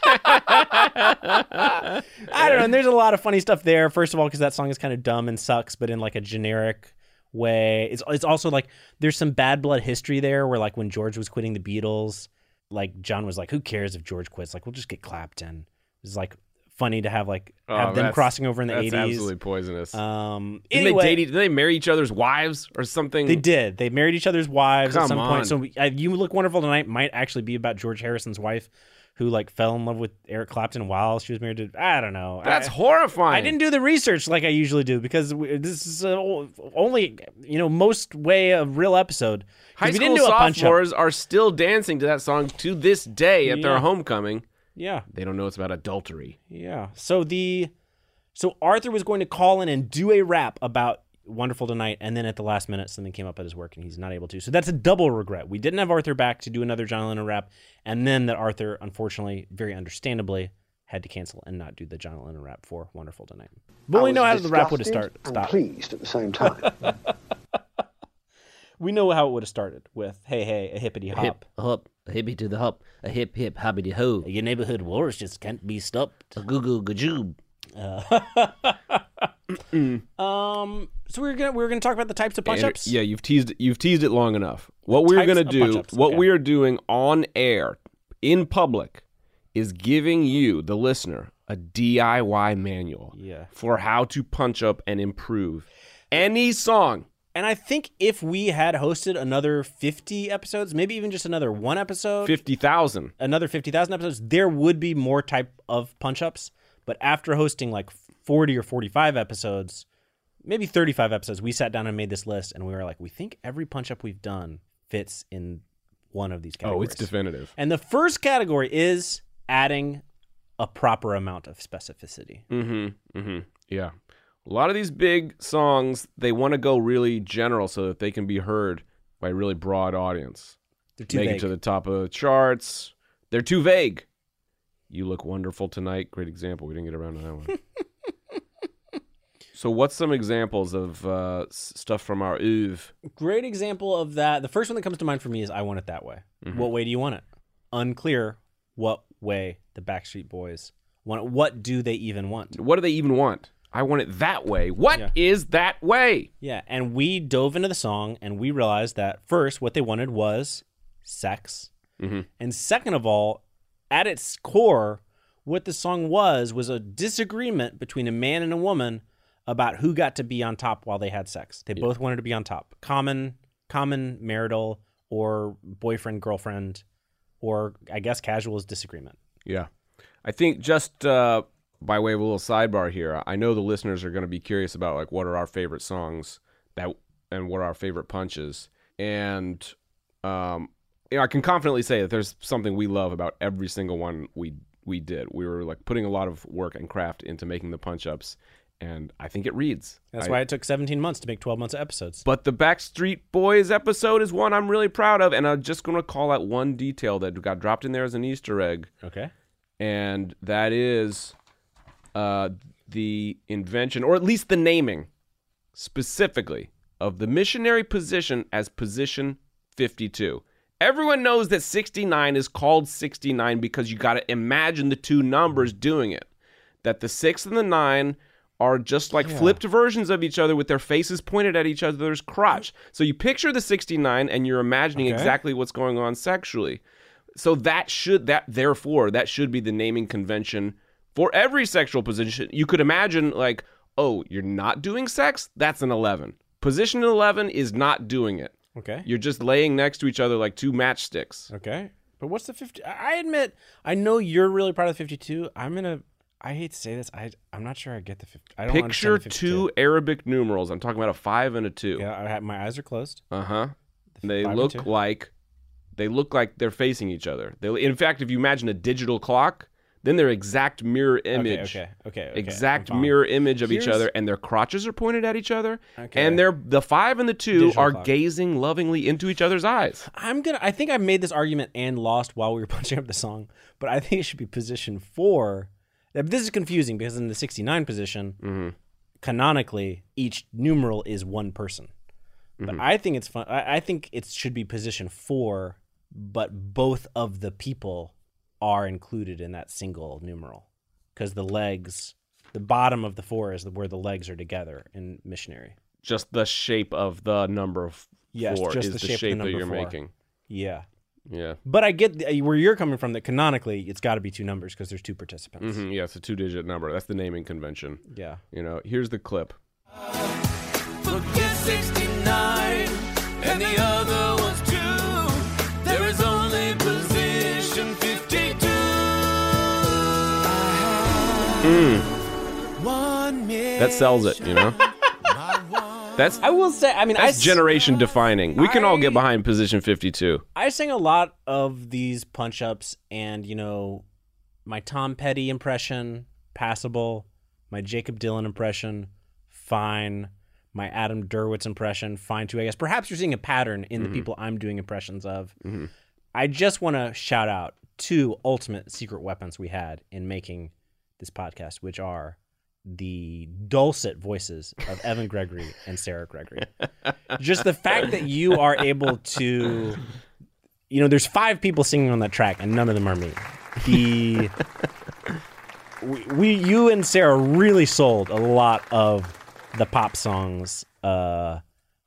I don't know. And there's a lot of funny stuff there. First of all, because that song is kind of dumb and sucks, but in like a generic way. It's it's also like there's some bad blood history there where like when George was quitting the Beatles, like John was like, who cares if George quits? Like, we'll just get Clapton. It's like funny to have like have Oh, them that's- crossing over in the that's eighties. absolutely poisonous. Um, Didn't anyway, they date? Did they marry each other's wives or something? They did. They married each other's wives Come at some on. point. So uh, You Look Wonderful Tonight might actually be about George Harrison's wife, who like fell in love with Eric Clapton while she was married to. I don't know. That's I, horrifying. I didn't do the research like I usually do because we, this is uh, only you know most way of real episode. 'Cause High we school didn't do a punch-up. sophomores are still dancing to that song to this day at their Yeah. homecoming. Yeah, They don't know it's about adultery. yeah. So the so Arthur was going to call in and do a rap about Wonderful Tonight, and then at the last minute something came up at his work and he's not able to. So that's a double regret. We didn't have Arthur back to do another John Lennon rap, and then that Arthur, unfortunately, very understandably, had to cancel and not do the John Lennon rap for Wonderful Tonight. But I we was know how the rap would have disgusted started. and Stop. pleased at the same time. We know how it would have started with "Hey Hey, a hippity hop." Hip hop, a hippy to the hop, a hip hip hoppity ho. Your neighborhood wars just can't be stopped. A goo goo gajoob. Um, so we we're gonna we we're gonna talk about the types of punch And- ups. yeah, you've teased you've teased it long enough. What we're Types gonna of do, punch-ups, what okay. we are doing on air in public, is giving you, the listener, a D I Y manual Yeah. for how to punch up and improve any song. And I think if we had hosted another fifty episodes, maybe even just another one episode, Fifty thousand. another fifty thousand episodes, there would be more type of punch ups. But after hosting like forty or forty-five episodes, maybe thirty-five episodes, we sat down and made this list, and we were like, we think every punch up we've done fits in one of these Oh, categories. it's definitive. And the first category is adding a proper amount of specificity. Mm-hmm. Mm-hmm. Yeah. A lot of these big songs, they want to go really general so that they can be heard by a really broad audience. They're too Make vague. it to the top of the charts. They're too vague. You Look Wonderful Tonight. Great example. We didn't get around to that one. So what's some examples of uh, s- stuff from our oeuvre? Great example of that. The first one that comes to mind for me is I Want It That Way. Mm-hmm. What way do you want it? Unclear what way the Backstreet Boys want it. What do they even want? What do they even want? I want it that way. What is Yeah. that way? Yeah, and we dove into the song and we realized that first, what they wanted was sex. Mm-hmm. And second of all, at its core, what the song was was a disagreement between a man and a woman about who got to be on top while they had sex. They both wanted to be on top. Common, common marital or boyfriend, girlfriend, or I guess casual is disagreement. Yeah. I think just uh, by way of a little sidebar here, I know the listeners are going to be curious about like what are our favorite songs that and what are our favorite punches. And um, you know, I can confidently say that there's something we love about every single one we we did. We were like putting a lot of work and craft into making the punch ups, and I think it reads. That's I- why it took seventeen months to make twelve months of episodes. But the Backstreet Boys episode is one I'm really proud of, and I'm just going to call out one detail that got dropped in there as an Easter egg. Okay. And that is uh, the invention, or at least the naming, specifically, of the missionary position as position fifty-two. Everyone knows that sixty-nine is called sixty-nine because you got to imagine the two numbers doing it. That the six and the nine are just like Yeah. flipped versions of each other with their faces pointed at each other's crotch. So you picture the sixty-nine and you're imagining Okay. exactly what's going on sexually. So that should, that therefore, that should be the naming convention for every sexual position. You could imagine like, oh, you're not doing sex? That's an eleven. Position eleven is not doing it. Okay. You're just laying next to each other like two matchsticks. Okay. But what's the fifty? I I admit, I know you're really proud of the fifty-two. I'm gonna. I hate to say this. I I'm not sure I get the fifty. I don't Picture understand the two Arabic numerals. I'm talking about a five and a two. Yeah, I have, my eyes are closed. Uh huh. They five and look two. like they look like they're facing each other. They, in fact, if you imagine a digital clock, then they're exact mirror image. Okay. Okay. okay, okay. Exact I'm following. mirror image of each Here's- other, and their crotches are pointed at each other, Okay. and they're the five and the two Digital are clock. gazing lovingly into each other's eyes. I'm gonna. I think I made this argument and lost while we were punching up the song, but I think it should be position four. Now, this is confusing because in the sixty-nine position, Mm-hmm. canonically, each numeral is one person. But Mm-hmm. I think it's fun. I, I think it should be position four, but both of the people are included in that single numeral because the legs, the bottom of the four is where the legs are together in missionary. Just the shape of the number of Yes, four just is the the shape of the shape that number you're four. making. Yeah. Yeah. But I get the, where you're coming from that canonically it's got to be two numbers because there's two participants. Mm-hmm. Yeah, it's a two-digit number. That's the naming convention. Yeah. You know, here's the clip. Forget sixty-nine and the other ones too. There is only position fifty-two. Mm. One minute. That sells it, you know? That's I will say, I mean, that's I, generation defining. We can all I- get behind position fifty-two. I sing a lot of these punch ups, and you know, my Tom Petty impression, passable. My Jacob Dylan impression, fine. My Adam Derwitz impression, fine too, I guess. Perhaps you're seeing a pattern in the people I'm doing impressions of. Mm-hmm. I just want to shout out two ultimate secret weapons we had in making this podcast, which are the dulcet voices of Evan Gregory and Sarah Gregory. Just the fact that you are able to, you know, there's five people singing on that track and none of them are me. The we, we you and Sarah really sold a lot of the pop songs uh,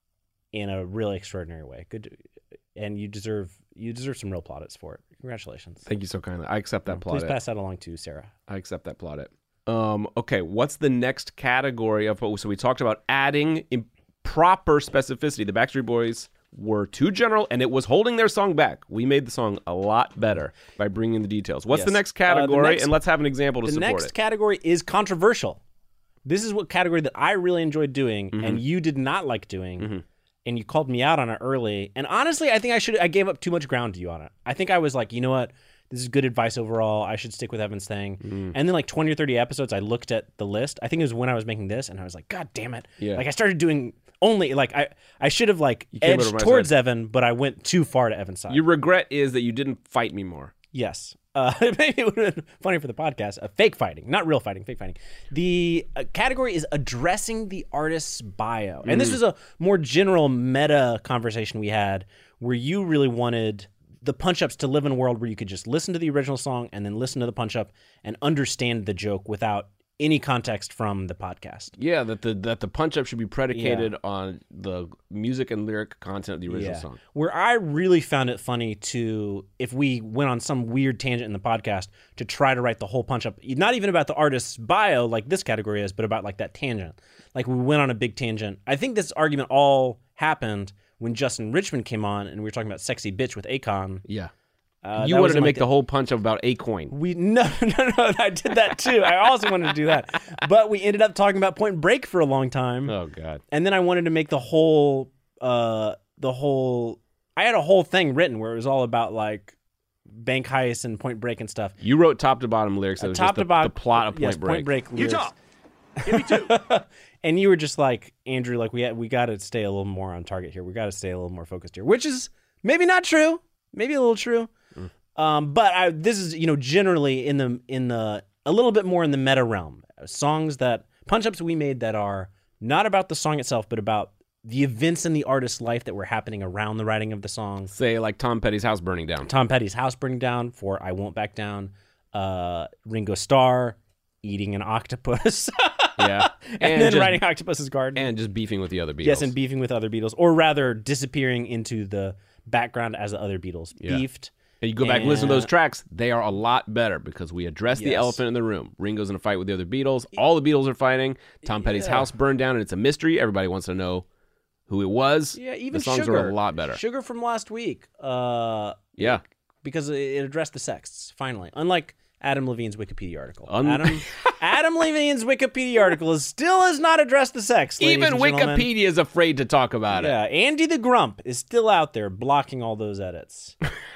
in a really extraordinary way. Good, and you deserve you deserve some real plaudits for it. Congratulations. Thank you so kindly. I accept that Please plaudit. pass that along to Sarah. I accept that plaudit. Um, okay, what's the next category of? So we talked about adding improper specificity. The Backstreet Boys were too general, and it was holding their song back. We made the song a lot better by bringing the details. What's Yes. the next Uh, the category? next- and let's have an example to The support next it. category is controversial. This is what category that I really enjoyed doing, Mm-hmm. and you did not like doing, and you called me out on it early. And honestly, I think I should. I gave up too much ground to you on it. I think I was like, you know what? This is good advice overall. I should stick with Evan's thing. Mm. And then like twenty or thirty episodes, I looked at the list. I think it was when I was making this, and I was like, God damn it! Yeah. Like I started doing only like I I should have like came over edged my towards side. Evan, but I went too far to Evan's side. Your regret is that you didn't fight me more. Yes. Uh, maybe it would have been funny for the podcast. Uh, fake fighting, not real fighting, fake fighting. The uh, category is addressing the artist's bio. And this was a more general meta conversation we had where you really wanted the punch-ups to live in a world where you could just listen to the original song and then listen to the punch-up and understand the joke without any context from the podcast. Yeah, that the that the punch up should be predicated on the music and lyric content of the original song. Where I really found it funny to, if we went on some weird tangent in the podcast, to try to write the whole punch up, not even about the artist's bio like this category is, but about like that tangent. Like we went on a big tangent. I think this argument all happened when Justin Richmond came on and we were talking about Sexy Bitch with Akon. Yeah. Uh, you that was wanted to in, like, make the whole punch up about a coin. We no no no I did that too. I also wanted to do that, but we ended up talking about Point Break for a long time. Oh God! And then I wanted to make the whole uh the whole. I had a whole thing written where it was all about like bank heists and Point Break and stuff. You wrote top to bottom lyrics. That Uh, was top just to the, bottom the plot of Point yes, Break. Point Break. lyrics. Utah, give me two. And you were just like, Andrew, like we had, we got to stay a little more on target here. We got to stay a little more focused here, which is maybe not true, maybe a little true. Mm. Um, but I, this is, you know, generally in the in the a little bit more in the meta realm. Songs that punch ups we made that are not about the song itself, but about the events in the artist's life that were happening around the writing of the song. Say like Tom Petty's house burning down. Tom Petty's house burning down for I Won't Back Down. Uh, Ringo Starr eating an octopus. Yeah, and, and then just, writing Octopus's Garden. and just beefing with the other Beatles. Yes, and beefing with other Beatles, or rather disappearing into the background as the other Beatles. Yeah. Beefed. And you go back and listen to those And- tracks, they are a lot better because we address the Yes. elephant in the room. Ringo's in a fight with the other Beatles. All the Beatles are fighting. Tom Petty's Yeah. house burned down, and it's a mystery. Everybody wants to know who it was. Yeah, even the songs Sugar. were a lot better. Sugar from last week. Uh, Yeah. because it it addressed the sexts, finally. Unlike Adam Levine's Wikipedia article. Un- Adam Adam Levine's Wikipedia article is still has not addressed the sex, ladies Even and gentlemen. Wikipedia is afraid to talk about Yeah, Andy the Grump is still out there blocking all those edits.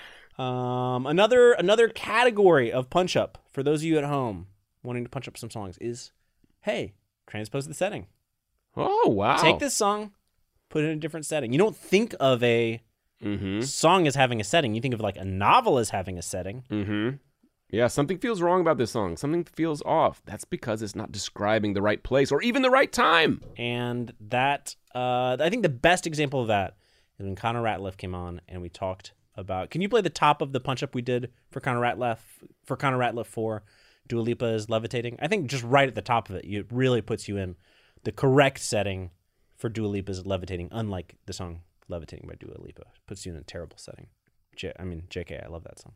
um, another another category of punch up for those of you at home wanting to punch up some songs is, hey, transpose the setting. it. Oh, wow. Take this song, put it in a different setting. You don't think of a Mm-hmm. song as having a setting. You think of like a novel as having a setting. Mm-hmm. Yeah, something feels wrong about this song. Something feels off. That's because it's not describing the right place or even the right time. And that, uh, I think the best example of that is when Connor Ratliff came on and we talked about. Can you play the top of the punch up we did for Connor Ratliff for Connor Ratliff for Dua Lipa is Levitating? I think just right at the top of it, it really puts you in the correct setting for Dua Lipa's Levitating, unlike the song Levitating by Dua Lipa. Puts you in a terrible setting. J- I mean, J K, I love that song.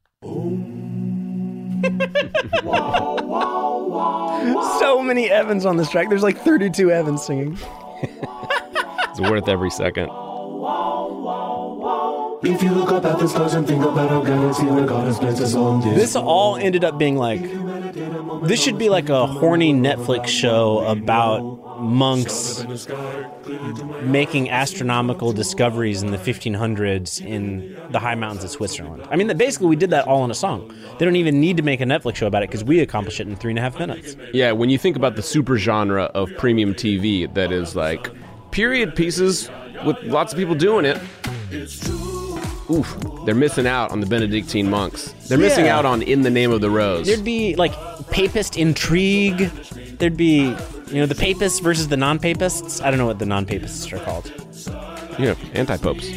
So many Evans on this track. There's like thirty-two Evans singing. It's worth every second. If you look up at the stars and think about how galaxy where God has placed us on this. This all ended up being like, this should be like a horny Netflix show about monks making astronomical discoveries in the fifteen hundreds in the high mountains of Switzerland. I mean, basically we did that all in a song. They don't even need to make a Netflix show about it because we accomplished it in three and a half minutes. Yeah, when you think about the super genre of premium T V that is like period pieces with lots of people doing it, oof, they're missing out on the Benedictine monks. They're Yeah. missing out on In the Name of the Rose. There'd be like papist intrigue. There'd be, you know, the papists versus the non-papists. I don't know what the non-papists are called. Yeah, anti-popes.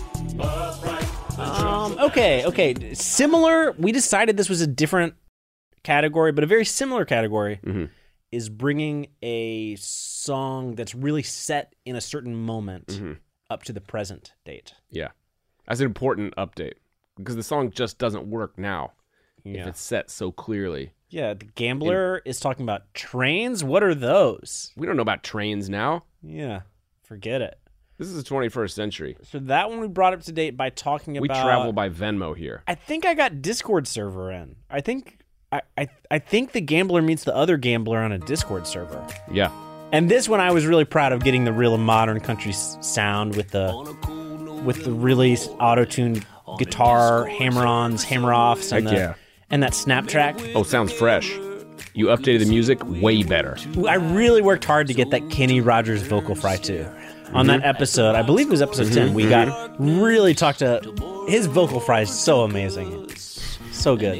Um, okay, okay. Similar, we decided this was a different category, but a very similar category Mm-hmm. is bringing a song that's really set in a certain moment Mm-hmm. up to the present date. Yeah. That's an important update because the song just doesn't work now Yeah. if it's set so clearly. Yeah, the Gambler is talking about trains. What are those? We don't know about trains now. Yeah, forget it. This is the twenty-first century. So that one we brought up to date by talking We about... travel by Venmo here. I think I got Discord server in. I think I, I I think the Gambler meets the other Gambler on a Discord server. Yeah. And this one I was really proud of getting the real modern country s- sound with the with the really auto-tuned guitar hammer-ons, hammer-offs, and Heck the, yeah. and that snap track. Oh, sounds fresh. You updated the music way better. I really worked hard to get that Kenny Rogers vocal fry too. On that episode, I believe it was episode ten, we got really talked to his vocal fry is so amazing. So good.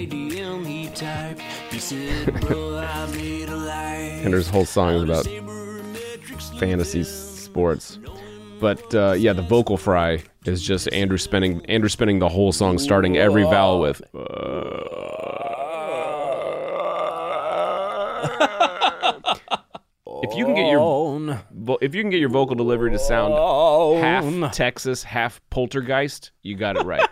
And there's whole songs about fantasy sports. But uh, yeah, the vocal fry is just Andrew spinning Andrew spinning the whole song, starting every vowel with. If you can get your vo- if you can get your vocal delivery to sound half Texas, half Poltergeist, you got it right.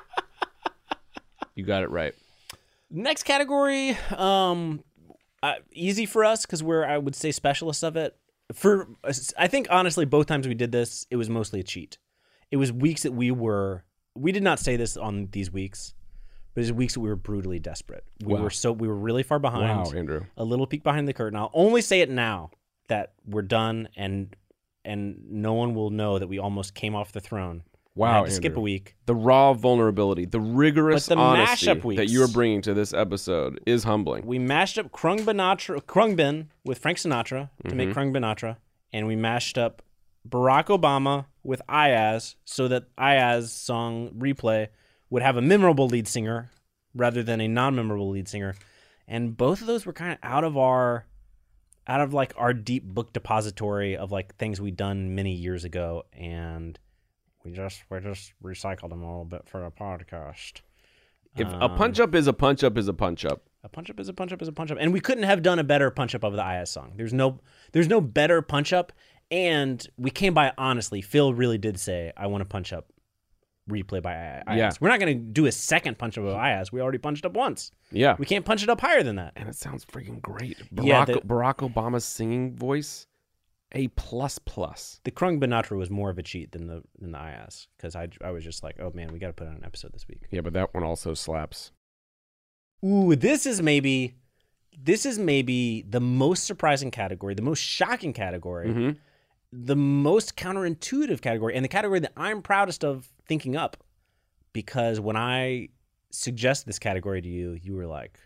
You got it right. Next category, um, uh, easy for us because we're, I would say, specialists of it. For I think honestly, both times we did this, it was mostly a cheat. It was weeks that we were, we did not say this on these weeks, but it was weeks that we were brutally desperate. We Wow. were so we were really far behind. Wow, Andrew. A little peek behind the curtain. I'll only say it now that we're done, and and no one will know that we almost came off the throne. Wow, I had to Andrew. skip a week. The raw vulnerability, the rigorous But the honesty mashup weeks- that you are bringing to this episode is humbling. We mashed up Krung Sinatra, Krungbin with Frank Sinatra to make Mm-hmm. Krung Sinatra, and we mashed up Barack Obama with Ayaz so that Ayaz's song Replay would have a memorable lead singer rather than a non-memorable lead singer. And both of those were kind of out of our out of like our deep book depository of like things we'd done many years ago, and we just we just recycled them a little bit for a podcast. If a punch up is a punch up is a punch up. A punch up is a punch up is a punch up, and we couldn't have done a better punch up of the Ayaz song. There's no, there's no better punch up, and we came by it honestly. Phil really did say, "I want to punch up, Replay by Ayaz." Yeah. We're not going to do a second punch up of Ayaz. We already punched up once. Yeah. We can't punch it up higher than that. And it sounds freaking great. Barack, Yeah, the- Barack Obama's singing voice, A plus plus. The Krung Sinatra was more of a cheat than the than the Ayaz because I I was just like, oh man, we got to put on an episode this week. Yeah, but that one also slaps. Ooh, this is maybe, this is maybe the most surprising category, the most shocking category, Mm-hmm. the most counterintuitive category, and the category that I'm proudest of thinking up. Because when I suggest this category to you, you were like,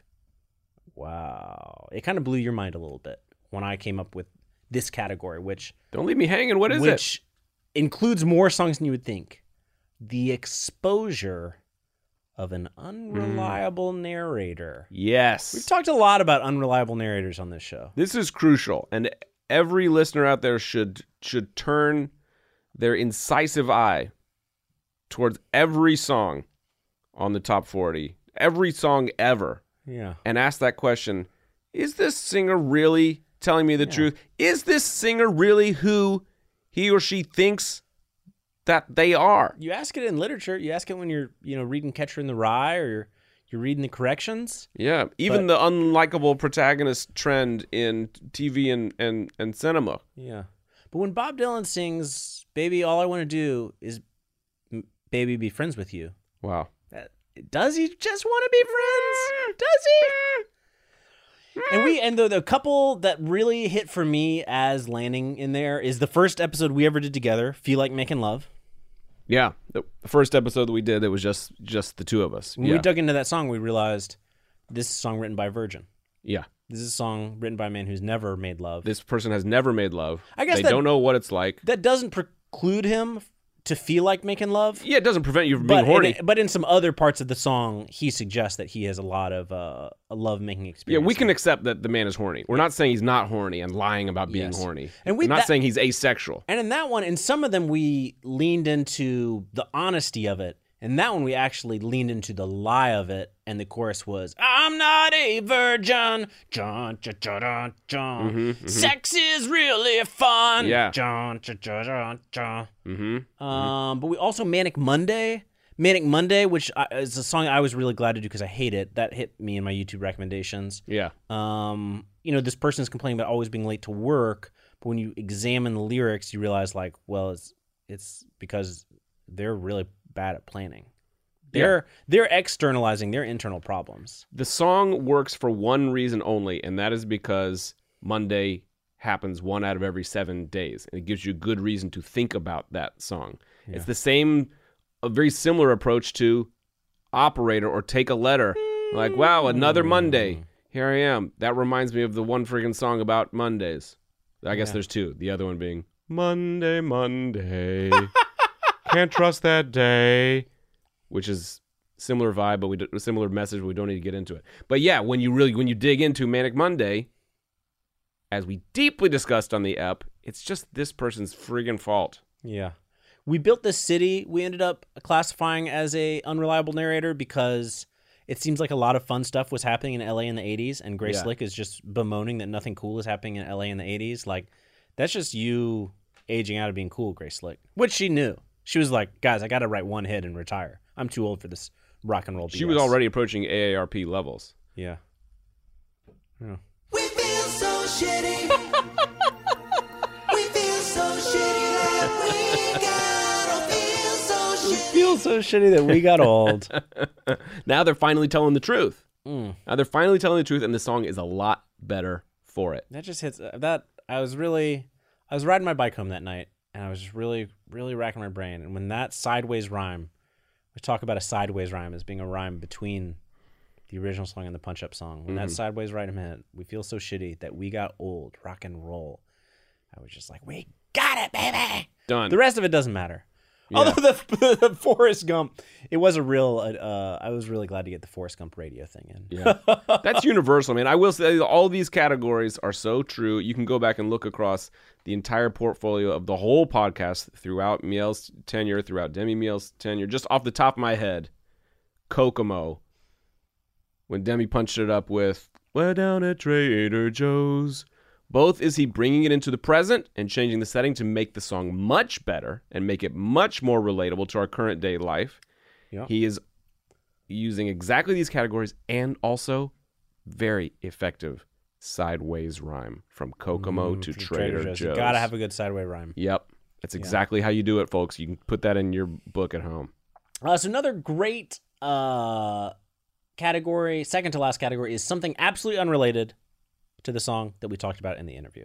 wow. It kind of blew your mind a little bit when I came up with this category, which Don't leave me hanging. What is which includes more songs than you would think. The exposure of an unreliable narrator. it? Yes. We've talked a lot about unreliable narrators on this show. This is crucial, and every listener out there should should turn their incisive eye towards every song on the top forty, every song ever, Yeah. and ask that question, is this singer really telling me the Yeah. truth? Is this singer really who he or she thinks that they are? You ask it in literature. You ask it when you're, you know, reading Catcher in the Rye, or you're, you're reading the corrections. Yeah, even But- the unlikable protagonist trend in T V and, and, and cinema. Yeah. But when Bob Dylan sings, "Baby, all I want to do is, m- baby, be friends with you," Wow. that, does he just want to be friends? Does he? And we and the, the couple that really hit for me as landing in there is the first episode we ever did together, "Feel Like Making Love." Yeah, the first episode that we did, it was just just the two of us. When yeah. we dug into that song, we realized this is a song written by Virgin. yeah. This is a song written by a man who's never made love. This person has never made love. I guess they that- don't know what it's like. That doesn't preclude him to feel like making love. Yeah, it doesn't prevent you from But being horny. in, but in some other parts of the song, he suggests that he has a lot of uh, a love-making Yeah, experience. we can accept that the man is horny. We're not saying he's not horny and lying about being Yes. horny. And we- We're not that- saying he's asexual. And in that one, in some of them, we leaned into the honesty of it. And that one, we actually leaned into the lie of it. And the chorus was, "I'm not a virgin. John, cha, cha, cha, cha. Mhm, mhm. Sex is really fun. Yeah. John, cha, cha, cha, cha." Mm-hmm. Um, but we also Manic Monday. Manic Monday, which I, is a song I was really glad to do because I hate it. That hit me in my YouTube recommendations. Yeah. Um, you know, this person's complaining about always being late to work, but when you examine the lyrics, you realize, like, well, it's it's because they're really bad at planning. They're they're externalizing their internal problems. The song works for one reason only, and that is because Monday happens one out of every seven days. And it gives you a good reason to think about that song. Yeah. It's the same, a very similar approach to Operator or Take a Letter. Like, wow, another Monday. Here I am. That reminds me of the one friggin' song about Mondays. I guess Yeah. there's two. The other one being Monday, Monday. Can't trust that day. Which is similar vibe, but we do, similar message. But we don't need to get into it. But yeah, when you really when you dig into Manic Monday, as we deeply discussed on the ep, it's just this person's friggin' fault. Yeah. We built this city we ended up classifying as a unreliable narrator because it seems like a lot of fun stuff was happening in L A in the eighties, and Grace Yeah. Slick is just bemoaning that nothing cool is happening in L A in the eighties. Like, that's just you aging out of being cool, Grace Slick, which she knew. She was like, guys, I got to write one hit and retire. I'm too old for this rock and roll B S. She was already approaching A A R P levels. Yeah. Yeah. We feel so shitty. We feel so shitty that we gotta feel so We shitty. feel so shitty that we got old. Now they're finally telling the truth. Mm. Now they're finally telling the truth, and the song is a lot better for it. That just hits uh, that. I was really, I was riding my bike home that night, and I was just really, really racking my brain. And when that sideways rhyme, we talk about a sideways rhyme as being a rhyme between the original song and the punch up song. When that Mhm. sideways rhyme hit, we feel so shitty that we got old, rock and roll. I was just like, we got it, baby. Done. The rest of it doesn't matter. Yeah. Although the, the Forrest Gump, it was a real. Uh, I was really glad to get the Forrest Gump radio thing in. Yeah, that's universal. I mean, I will say all these categories are so true. You can go back and look across the entire portfolio of the whole podcast throughout Miel's tenure, throughout Demi Miel's tenure. Just off the top of my head, Kokomo, when Demi punched it up with "We're down at Trader Joe's." Both is he bringing it into the present and changing the setting to make the song much better and make it much more relatable to our current day life. Yeah. He is using exactly these categories and also very effective sideways rhyme from Kokomo Mm, to from Trader, Joe's. You gotta have a good sideway rhyme. Yep. That's exactly how you do it, folks. You can put that in your book at home. Uh, so another great uh, category, second to last category, is something absolutely unrelated to the song that we talked about in the interview,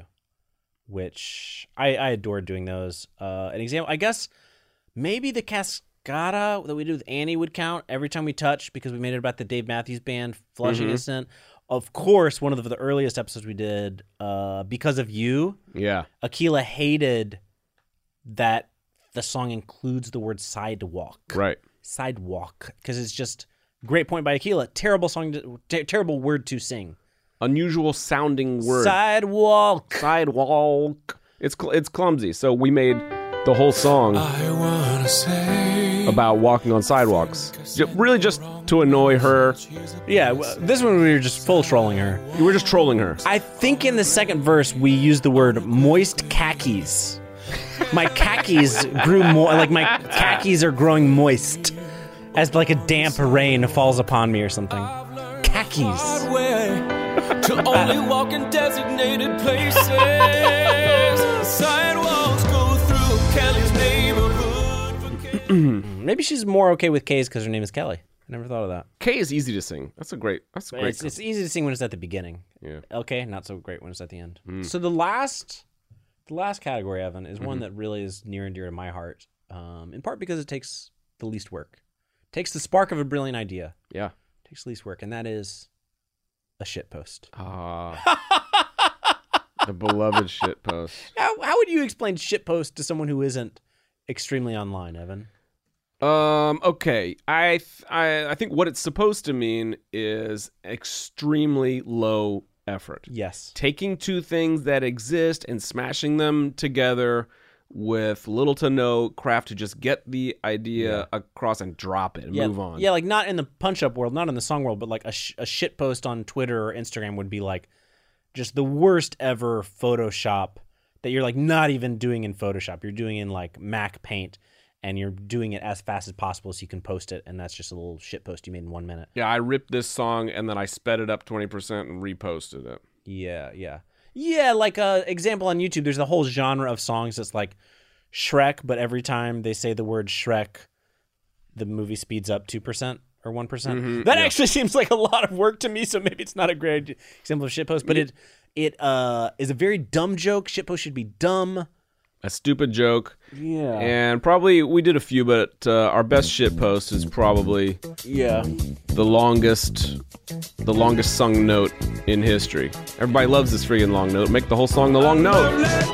which I, I adored doing those. Uh, an example, I guess, maybe the Cascada that we do with Annie would count every time we touch because we made it about the Dave Matthews Band flushing Mhm. incident. Of course, one of the, the earliest episodes we did, uh, Because of You, Yeah. Akila hated that the song includes the word sidewalk. Right. Sidewalk, because it's just great point by Akila. Terrible song, to, ter- terrible word to sing. Unusual sounding word. Sidewalk. Sidewalk. It's cl- it's clumsy. So we made the whole song. I wanna say about walking on sidewalks. Ju- Really just to annoy her. Yeah, w- this one we were just full trolling her. You were just trolling her. I think in the second verse we used the word moist khakis. My khakis grew more, like my khakis are growing moist as like a damp rain falls upon me or something. Khakis. To only walk in designated places. Sidewalks go through Kelly's neighborhood. Maybe she's more okay with K's because her name is Kelly. I never thought of that. K is easy to sing. That's a great. That's a great. It's, it's easy to sing when it's at the beginning. Yeah. Okay, not so great when it's at the end. Mm. So the last, the last category, Evan, is one Mhm. that really is near and dear to my heart. Um, in part because it takes the least work, takes the spark of a brilliant idea. Yeah. Takes the least work, and that is a shit post. Ah. The beloved shit post. How, how would you explain shit post to someone who isn't extremely online, Evan? Um. Okay. I th- I I think what it's supposed to mean is extremely low effort. Yes. Taking two things that exist and smashing them together with little to no craft to just get the idea Yeah. across and drop it and yeah, move on. Yeah, like not in the punch-up world, not in the song world, but like a, sh- a shit post on Twitter or Instagram would be like just the worst ever Photoshop that you're like not even doing in Photoshop. You're doing in like Mac Paint, and you're doing it as fast as possible so you can post it, and that's just a little shit post you made in one minute. Yeah, I ripped this song and then I sped it up twenty percent and reposted it. Yeah, yeah. Yeah, like a example on YouTube, there's a whole genre of songs that's like Shrek, but every time they say the word Shrek, the movie speeds up two percent or one percent. Mhm, that yeah. actually seems like a lot of work to me, so maybe it's not a great example of shitpost, but it it uh, is a very dumb joke. Shitpost should be dumb. A stupid joke. Yeah. And probably, we did a few, but uh, our best shit post is probably Yeah. the longest the longest sung note in history. Everybody loves this friggin' long note. Make the whole song the long note.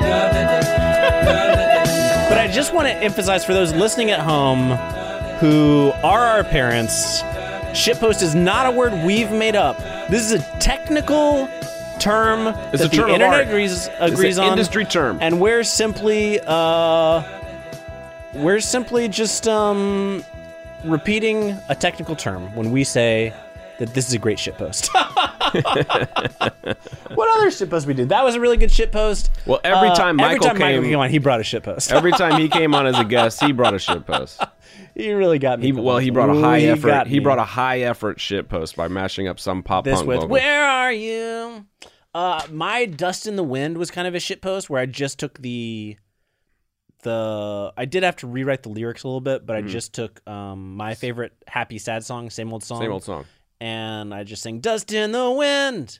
But I just want to emphasize for those listening at home who are our parents, shitpost is not a word we've made up. This is a technical term It's that a term the of internet art. agrees It's agrees an on, industry term. and we're simply uh, we're simply just um, repeating a technical term when we say that this is a great shitpost. What other shitpost we did? That was a really good shitpost. Well, every Uh, time every Michael time Michael came- came on, he brought a shitpost. Every time he came on as a guest, he brought a shit post. He really got me. He, well, he brought a high He effort. got He me. brought a high effort shit post by mashing up some pop this punk with vocal. "Where Are You?" Uh, my "Dust in the Wind" was kind of a shit post where I just took the the. I did have to rewrite the lyrics a little bit, but I Mhm. just took um, my favorite happy sad song, "Same Old Song," Same old song. and I just sang "Dust in the Wind."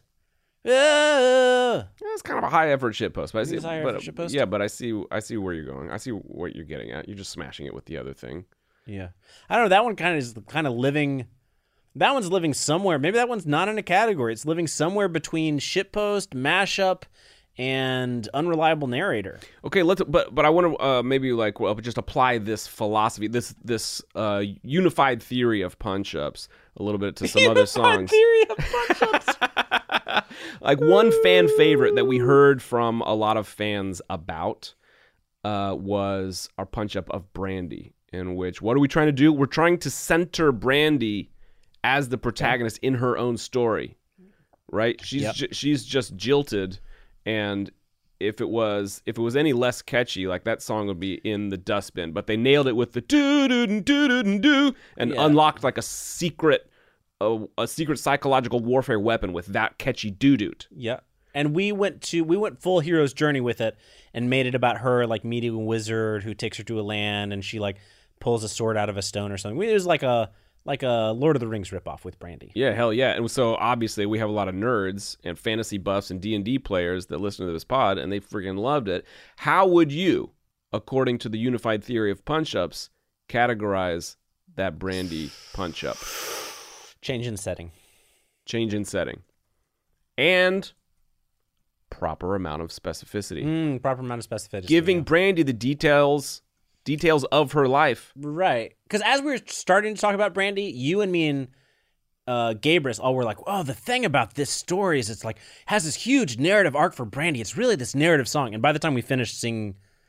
Ah. It's kind of a high effort shit post, but I see, It's a high but, effort shit post? yeah, but I see, I see where you're going. I see what you're getting at. You're just smashing it with the other thing. Yeah, I don't know. That one kind of is kind of living. That one's living somewhere. Maybe that one's not in a category. It's living somewhere between shitpost, mashup, and unreliable narrator. Okay, let's. But but I want to uh, maybe like well, just apply this philosophy, this this uh, unified theory of punch ups a little bit to some other songs. Theory of punch-ups. Like one fan favorite that we heard from a lot of fans about uh, was our punch up of Brandy, in which what are we trying to do? We're trying to center Brandy as the protagonist in her own story, right? She's Yep. ju- she's just jilted, and if it was if it was any less catchy, like that song would be in the dustbin. But they nailed it with the doo doo doo doo doo doo, and Yeah. unlocked like a secret. A, a secret psychological warfare weapon with that catchy doo-doot. Yeah. And we went to we went full hero's journey with it and made it about her like meeting a wizard who takes her to a land and she like pulls a sword out of a stone or something. It was like a like a Lord of the Rings ripoff with Brandy. Yeah, hell yeah. And so obviously we have a lot of nerds and fantasy buffs and D and D players that listen to this pod and they freaking loved it. How would you, according to the unified theory of punch-ups, categorize that Brandy punch-up? Change in setting. Change in setting. And proper amount of specificity. Mm, proper amount of specificity. Giving yeah. Brandy the details details of her life. Right. Because as we were starting to talk about Brandy, you and me and uh, Gabrus all were like, oh, the thing about this story is it's like has this huge narrative arc for Brandy. It's really this narrative song. And by the time we finished singing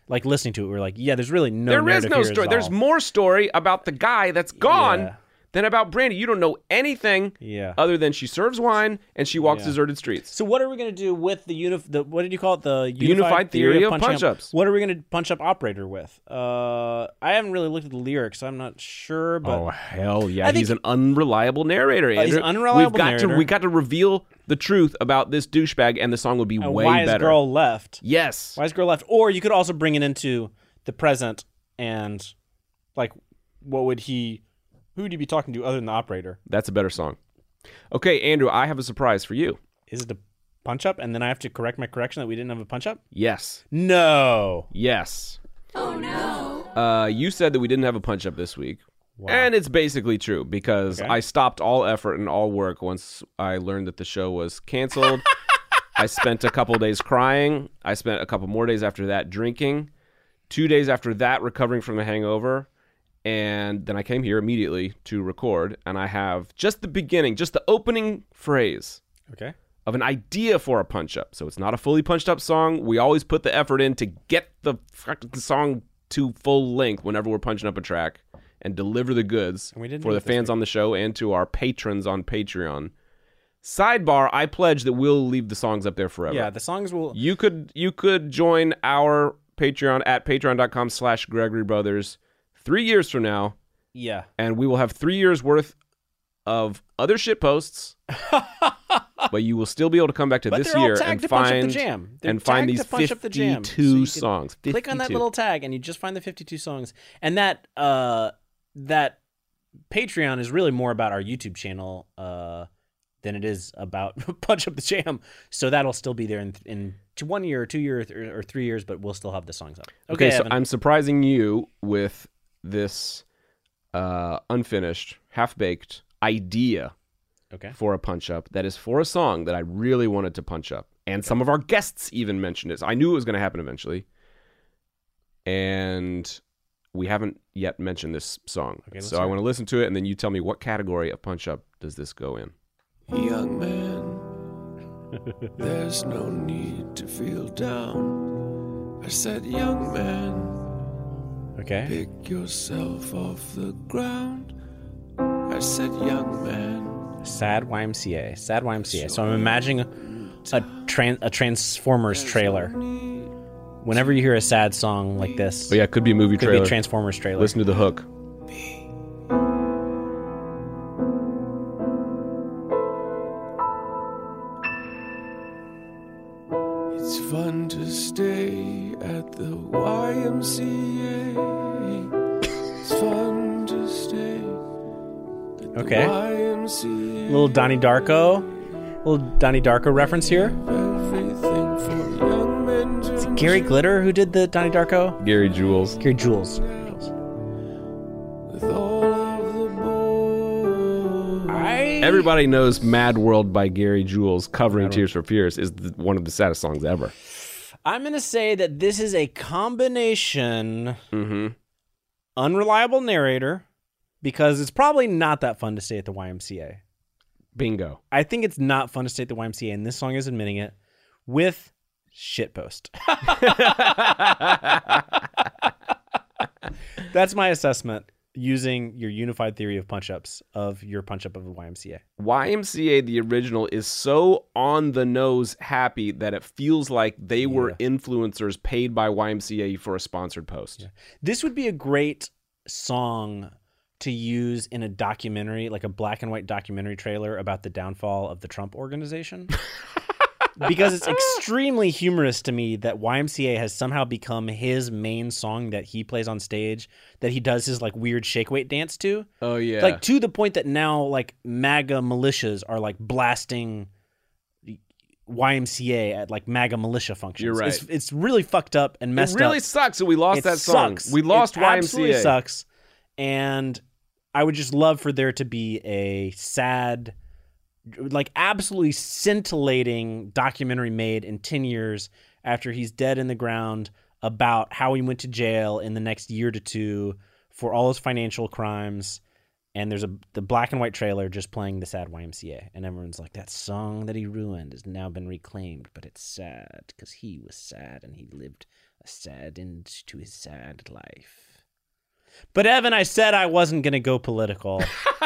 like listening to it, we're like, yeah, there's really no. There is narrative no here story. at There's all. more story about the guy that's gone Yeah. than about Brandy. You don't know anything Yeah. other than she serves wine and she walks Yeah. deserted streets. So what are we going to do with the unif? The, what did you call it? The unified, unified theory of punching up- punch-ups. What are we going to punch up operator with? Uh, I haven't really looked at the lyrics, so I'm not sure. But Oh hell yeah! I think- He's an unreliable narrator. Andrew. he's an unreliable We've got narrator. to we got to reveal the truth about this douchebag, and the song would be a way wise better. girl left. Yes. Wise girl left. Or you could also bring it into the present and, like, what would he? Who would he be talking to other than the operator? That's a better song. Okay, Andrew, I have a surprise for you. Is it a punch up, and then I have to correct my correction that we didn't have a punch up? Yes. No. Yes. Oh no. Uh, you said that we didn't have a punch up this week. And it's basically true because Okay. I stopped all effort and all work once I learned that the show was canceled. I spent a couple days crying. I spent a couple more days after that drinking. Two days after that recovering from the hangover. And then I came here immediately to record. And I have just the beginning, just the opening phrase Okay. of an idea for a punch up. So it's not a fully punched up song. We always put the effort in to get the fucking song to full length whenever we're punching up a track and deliver the goods And we didn't for do the it this fans on the show and to our patrons on Patreon. Sidebar, I pledge that we'll leave the songs up there forever. Yeah, the songs will. You could you could join our Patreon at patreon.com slash Gregory Brothers three years from now, Yeah. and we will have three years worth of other shit posts. But you will still be able to come back to But this they're all year tagged and to punch up the find jam. They're and find tagged these to punch up the jam. So you fifty-two can songs. Click on that fifty-two. little tag, and you just find the fifty-two songs. And that uh, that Patreon is really more about our YouTube channel uh, than it is about Punch Up the Jam. So that'll still be there in in to one year, or two years, or, or three years, but we'll still have the songs up. Okay, Okay, so Evan. I'm surprising you with this uh, unfinished, half-baked idea okay. for a punch-up that is for a song that I really wanted to punch up. And some of our guests even mentioned it. So I knew it was going to happen eventually. And we haven't yet mentioned this song. Okay, let's so I hear want to listen to it, and then you tell me what category of punch-up does this go in. Young man, there's no need to feel down. I said, young man, Okay. pick yourself off the ground. I said, young man, Sad Y M C A. Sad Y M C A. So I'm imagining a, a, tran- a Transformers trailer. Whenever you hear a sad song like this, Oh, yeah, it could be a movie could trailer. be a Transformers trailer. Listen to the hook. it's fun to stay at the Y M C A. It's fun to stay at the Okay. Y M C A. Little Donnie Darko. Little Donnie Darko reference here. Everything for young men to Is it Gary Glitter who did the Donnie Darko? Gary Jules. Gary Jules. with all of the boys. I Everybody knows Mad World by Gary Jules covering Tears for Fears is the, one of the saddest songs ever. I'm gonna say that this is a combination Mm-hmm. unreliable narrator because it's probably not that fun to stay at the Y M C A. Bingo. I think it's not fun to stay at the Y M C A, and this song is admitting it with shitpost. That's my assessment using your unified theory of punch-ups of your punch-up of the Y M C A. Y M C A, the original, is so on the nose happy that it feels like they were influencers paid by Y M C A for a sponsored post. This would be a great song to use in a documentary, like a black and white documentary trailer about the downfall of the Trump organization. Because it's extremely humorous to me that Y M C A has somehow become his main song that he plays on stage, that he does his like weird shake weight dance to. Oh, yeah. Like to the point that now like MAGA militias are like blasting Y M C A at like MAGA militia functions. You're right. It's, it's really fucked up and messed It really up. sucks that we lost It that song. sucks. We lost it Y M C absolutely A. sucks. And I would just love for there to be a sad, like absolutely scintillating documentary made in ten years after he's dead in the ground about how he went to jail in the next year to two for all his financial crimes. And there's a the black and white trailer just playing the sad Y M C A. And everyone's like, that song that he ruined has now been reclaimed, but it's sad because he was sad and he lived a sad end to his sad life. But Evan, I said I wasn't going to go political.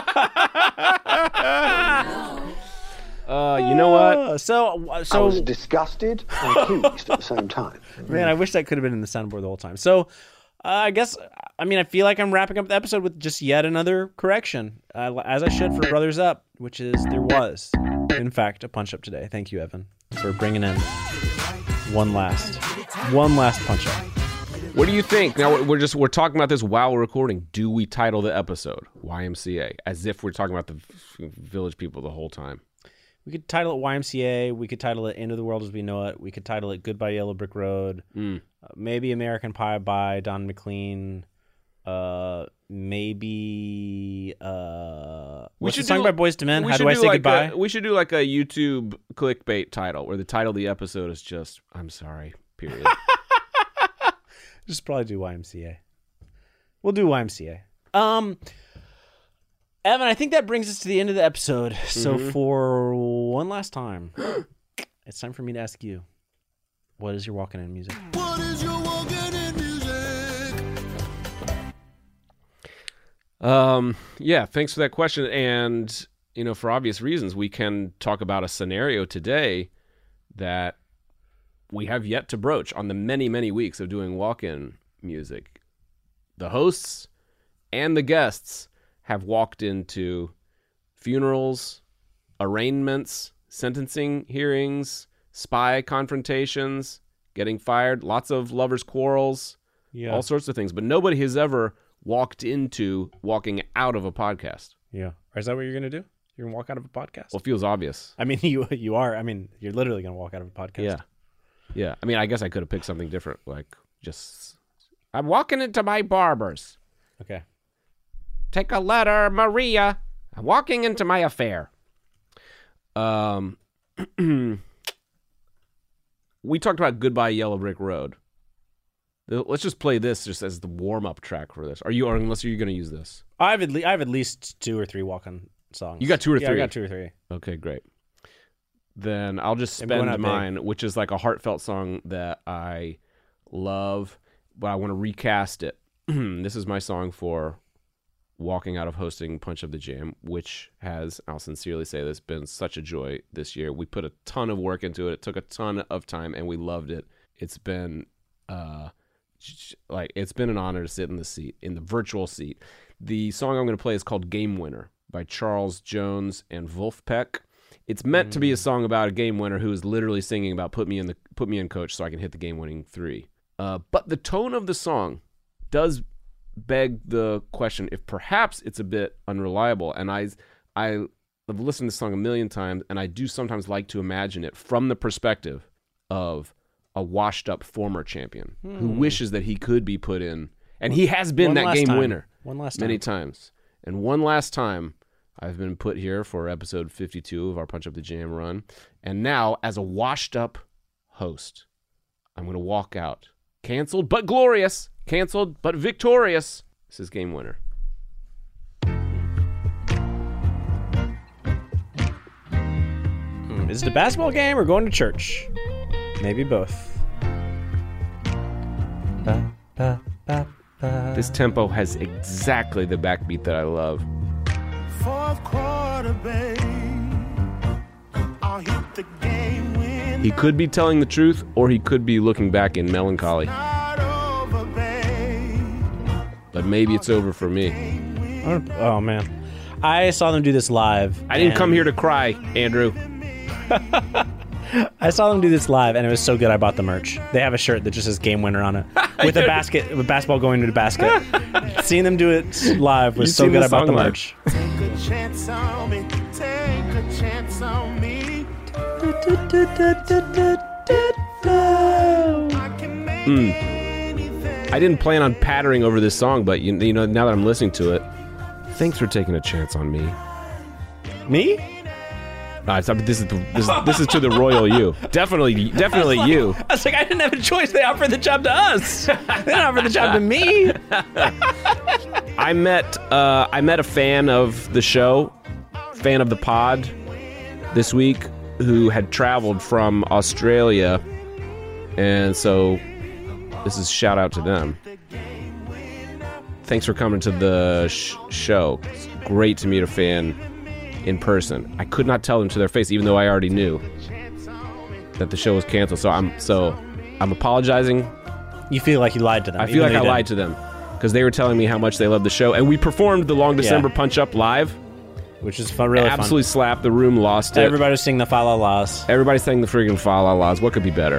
Uh, you know what? Uh, so, so I was disgusted and pleased at the same time. Man, I wish that could have been in the soundboard the whole time. So, uh, I guess, I mean, I feel like I'm wrapping up the episode with just yet another correction, uh, as I should for Brothers Up, which is there was, in fact, a punch up today. Thank you, Evan, for bringing in one last, one last punch up. What do you think? Now we're just we're talking about this while we're recording. Do we title the episode Y M C A as if we're talking about the Village People the whole time? We could title it Y M C A. We could title it End of the World as We Know It. We could title it Goodbye Yellow Brick Road. Mm. Uh, maybe American Pie by Don McLean. Uh, maybe uh, we what's should the song do, by Boyz two Men? We How should do I do say like goodbye? A, we should do like a YouTube clickbait title where the title of the episode is just "I'm sorry." Period. Just probably do Y M C A. We'll do Y M C A. Um. Evan, I think that brings us to the end of the episode. So Mm-hmm. for one last time, it's time for me to ask you, what is your walking in music? What is your walking in music? Um, yeah, thanks for that question. And, you know, for obvious reasons, we can talk about a scenario today that we have yet to broach on the many, many weeks of doing walk-in music. The hosts and the guests have walked into funerals, arraignments, sentencing hearings, spy confrontations, getting fired, lots of lovers' quarrels, Yeah. all sorts of things. But nobody has ever walked into walking out of a podcast. Yeah. Or is that what you're going to do? You're going to walk out of a podcast? Well, it feels obvious. I mean, you you are. I mean, you're literally going to walk out of a podcast. Yeah. Yeah. I mean, I guess I could have picked something different, like just, I'm walking into my barber's. Okay. Take a letter, Maria. I'm walking into my affair. Um, we talked about Goodbye Yellow Brick Road. Let's just play this just as the warm-up track for this. Are you, or unless you're going to use this? I have, at le- I have at least two or three walk-in songs. You got two or yeah, three? I got two or three. Okay, great. Then I'll just Maybe one spend out mine, which is like a heartfelt song that I love, but I want to recast it. This is my song for walking out of hosting Punch of the Jam, which has, I'll sincerely say this, been such a joy this year. We put a ton of work into it. It took a ton of time, and we loved it. It's been uh, like it's been an honor to sit in the seat, in the virtual seat. The song I'm going to play is called Game Winner by Charles Jones and Wolfpack. It's meant mm. to be a song about a game winner who is literally singing about put me in the put me in, coach, so I can hit the game-winning three. Uh, but the tone of the song does beg the question if perhaps it's a bit unreliable. And I, I have listened to this song a million times, and I do sometimes like to imagine it from the perspective of a washed-up former champion hmm. who wishes that he could be put in. And he has been that game time. winner one last many time. times. And one last time, I've been put here for episode fifty-two of our Punch Up the Jam run. And now, as a washed-up host, I'm going to walk out. Canceled, but glorious. Canceled, but victorious. This is Game Winner. Hmm, is it a basketball game or going to church? Maybe both. Ba, ba, ba, ba. This tempo has exactly the backbeat that I love. Fourth quarter, babe. I'll hit the game win. He could be telling the truth, or he could be looking back in melancholy. Over, but maybe it's over for me. Oh, man. I saw them do this live. I didn't come here to cry, Andrew. I saw them do this live, and it was so good I bought the merch. They have a shirt that just says Game Winner on it, with a basket, with basketball going into the basket. Seeing them do it live was You've so good I bought the live. merch. Take a chance on me. Take a chance on me. Mm. I didn't plan on pattering over this song, but you, you know, now that I'm listening to it, thanks for taking a chance on me. Me? No, it's, this is the, this, this is to the royal you. Definitely, definitely like, you. I was like, I didn't have a choice. They offered the job to us. They didn't offer the job to me. I met uh, I met a fan of the show, fan of the pod, this week, who had traveled from Australia, and so This is shout out to them. Thanks for coming to the sh- show. It's great to meet a fan in person. I could not tell them to their face, even though I already knew that the show was canceled. So I'm so I'm apologizing. You feel like you lied to them. I feel like I didn't. lied to them because they were telling me how much they loved the show, and we performed the Long December Yeah. Punch Up live, which is fun, really absolutely fun. slapped. The room lost it. Everybody was singing the Fa La Las. Everybody sang the freaking Fa La Las. What could be better?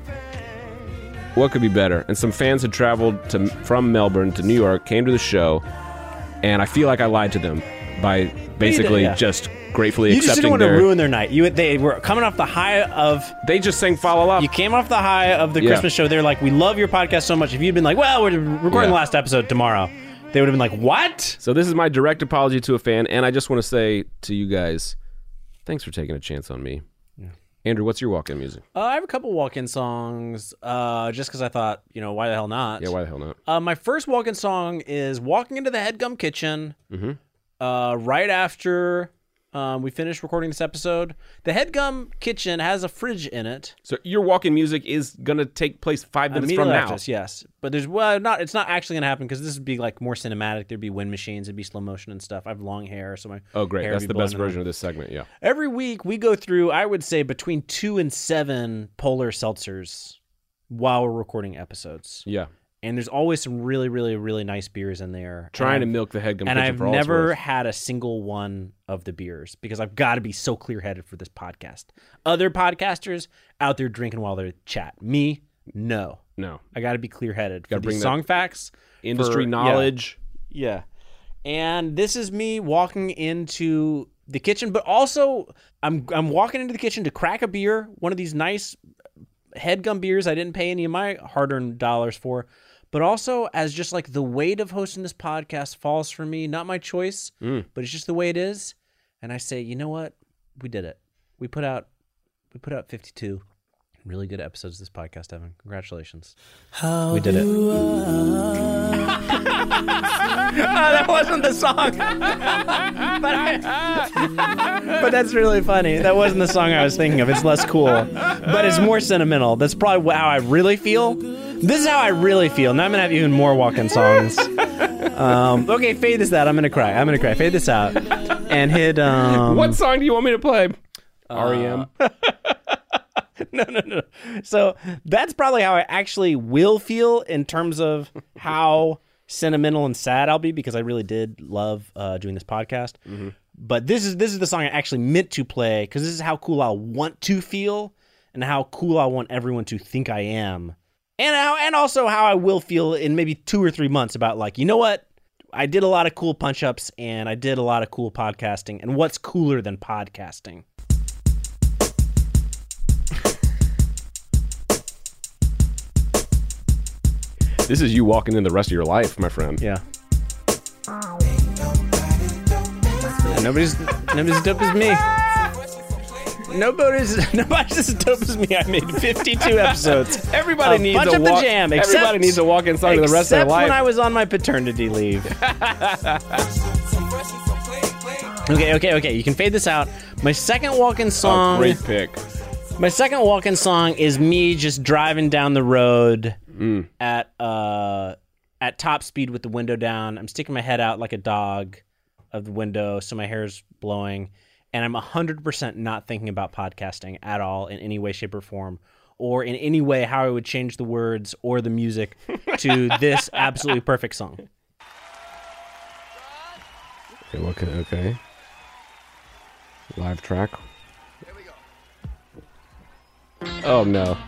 What could be better? And some fans had traveled to from Melbourne to New York, came to the show, and I feel like I lied to them by basically yeah. just gratefully You just accepting didn't want to their... ruin their night. You they were coming off the high of. They just sang Fa La La. You came off the high of the Yeah. Christmas show. They're like, we love your podcast so much. If you'd been like, well, we're recording Yeah. the last episode tomorrow, they would have been like, what? So this is my direct apology to a fan, and I just want to say to you guys, thanks for taking a chance on me. Yeah. Andrew, what's your walk-in music? Uh, I have a couple walk-in songs, uh, just because I thought, you know, why the hell not? Yeah, why the hell not? Uh, my first walk-in song is Walking into the Headgum Kitchen. Mm-hmm. Uh, right after um, we finished recording this episode. The Headgum Kitchen has a fridge in it. So your walk-in music is going to take place five minutes from Immediately now. after this, yes. But there's, well, not. It's not actually going to happen because this would be like more cinematic. There'd be wind machines. It'd be slow motion and stuff. I have long hair, so my Oh, great. hair That's would be the best blowing version around. of this segment, yeah. Every week we go through, I would say, between two and seven polar seltzers while we're recording episodes. Yeah. And there's always some really, really, really nice beers in there. Trying to And I've- milk the Headgum And Kitchen I've for all it's never worth. had a single one of the beers because I've got to be so clear-headed for this podcast. Other podcasters out there drinking while they chat. Me, no. No. I got to be clear-headed for Gotta bring these that song facts. Industry for- knowledge. Yeah. yeah. And this is me walking into the kitchen, but also I'm I'm walking into the kitchen to crack a beer, one of these nice Headgum beers I didn't pay any of my hard-earned dollars for, but also as just like the weight of hosting this podcast falls for me, not my choice, Mm. but it's just the way it is. And I say, you know what? We did it. We put out we put out fifty-two really good episodes of this podcast, Evan. Congratulations. How We did it. do that wasn't the song. but, I, but that's really funny. That wasn't the song I was thinking of. It's less cool, but it's more sentimental. That's probably how I really feel. This is how I really feel. Now I'm gonna have even more walk-in songs. Um, okay, fade this out. I'm gonna cry. I'm gonna cry. Fade this out and hit. Um, What song do you want me to play? R E M. no, no, no. So that's probably how I actually will feel in terms of how sentimental and sad I'll be because I really did love uh, doing this podcast. Mm-hmm. But this is this is the song I actually meant to play because this is how cool I want to feel and how cool I want everyone to think I am, and how and also how I will feel in maybe two or three months about like, you know what, I did a lot of cool punch ups and I did a lot of cool podcasting, and what's cooler than podcasting? This is you walking in the rest of your life, my friend. Yeah. Yeah, nobody's nobody's as dope as me. Nobody's nobody's as dope as me. I made fifty-two episodes. Everybody of needs Punch a Up walk- the Jam. everybody except- needs a walk-in song to the rest of their except life. when I was on my paternity leave. okay, okay, okay. You can fade this out. My second walk-in song. Oh, great pick. My second walk-in song is me just driving down the road Mm. at uh at top speed with the window down. I'm sticking my head out like a dog of the window, so my hair's blowing, and I'm one hundred percent not thinking about podcasting at all in any way, shape, or form, or in any way how I would change the words or the music to this absolutely perfect song. Okay, okay, okay. Live track. Oh no.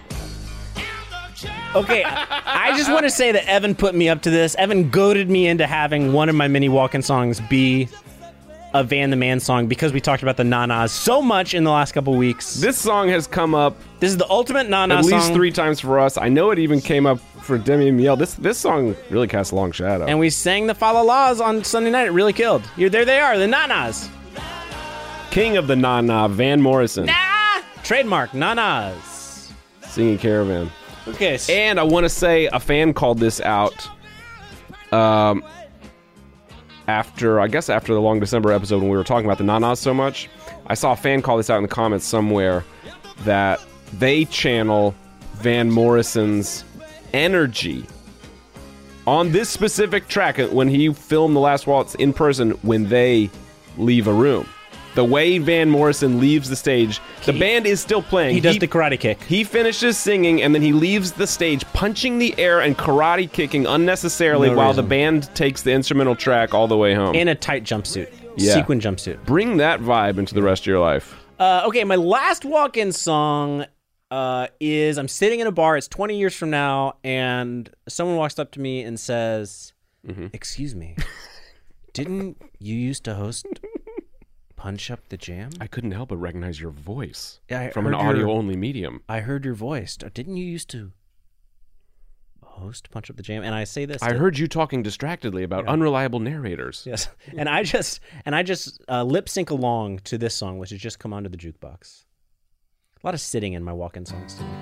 Okay, I just want to say that Evan put me up to this. Evan goaded me into having one of my mini walk-in songs be a Van the Man song because we talked about the Na-Nas so much in the last couple weeks. This song has come up This is the ultimate Na-Na at song. least three times for us. I know it even came up for Demi and Miel. This this song really casts a long shadow. And we sang the Fa La Las on Sunday night. It really killed. Here, there they are, the Na-Nas. King of the Na-Na, Van Morrison. Ah! Trademark, Na-Nas. Singing Caravan. Okay. So And I want to say a fan called this out um, after, I guess after the Long December episode when we were talking about the Na-Nas so much. I saw a fan call this out in the comments somewhere that they channel Van Morrison's energy on this specific track when he filmed The Last Waltz in person when they leave a room. The way Van Morrison leaves the stage, the He- band is still playing. He does the karate kick. He finishes singing, and then he leaves the stage punching the air and karate kicking unnecessarily No while reason. the band takes the instrumental track all the way home. In a tight jumpsuit. Yeah. Sequin jumpsuit. Bring that vibe into the rest of your life. Uh, okay, my last walk-in song uh, is I'm sitting in a bar. It's twenty years from now, and someone walks up to me and says, Mm-hmm. excuse me, didn't you used to host Punch Up the Jam? I couldn't help but recognize your voice Yeah, I from an heard your- audio-only medium. I heard your voice. Didn't you used to host Punch Up the Jam? And I say this. I to- heard you talking distractedly about unreliable narrators. Yes, and I just and I just uh, lip sync along to this song, which has just come onto the jukebox. A lot of sitting in my walk-in songs today.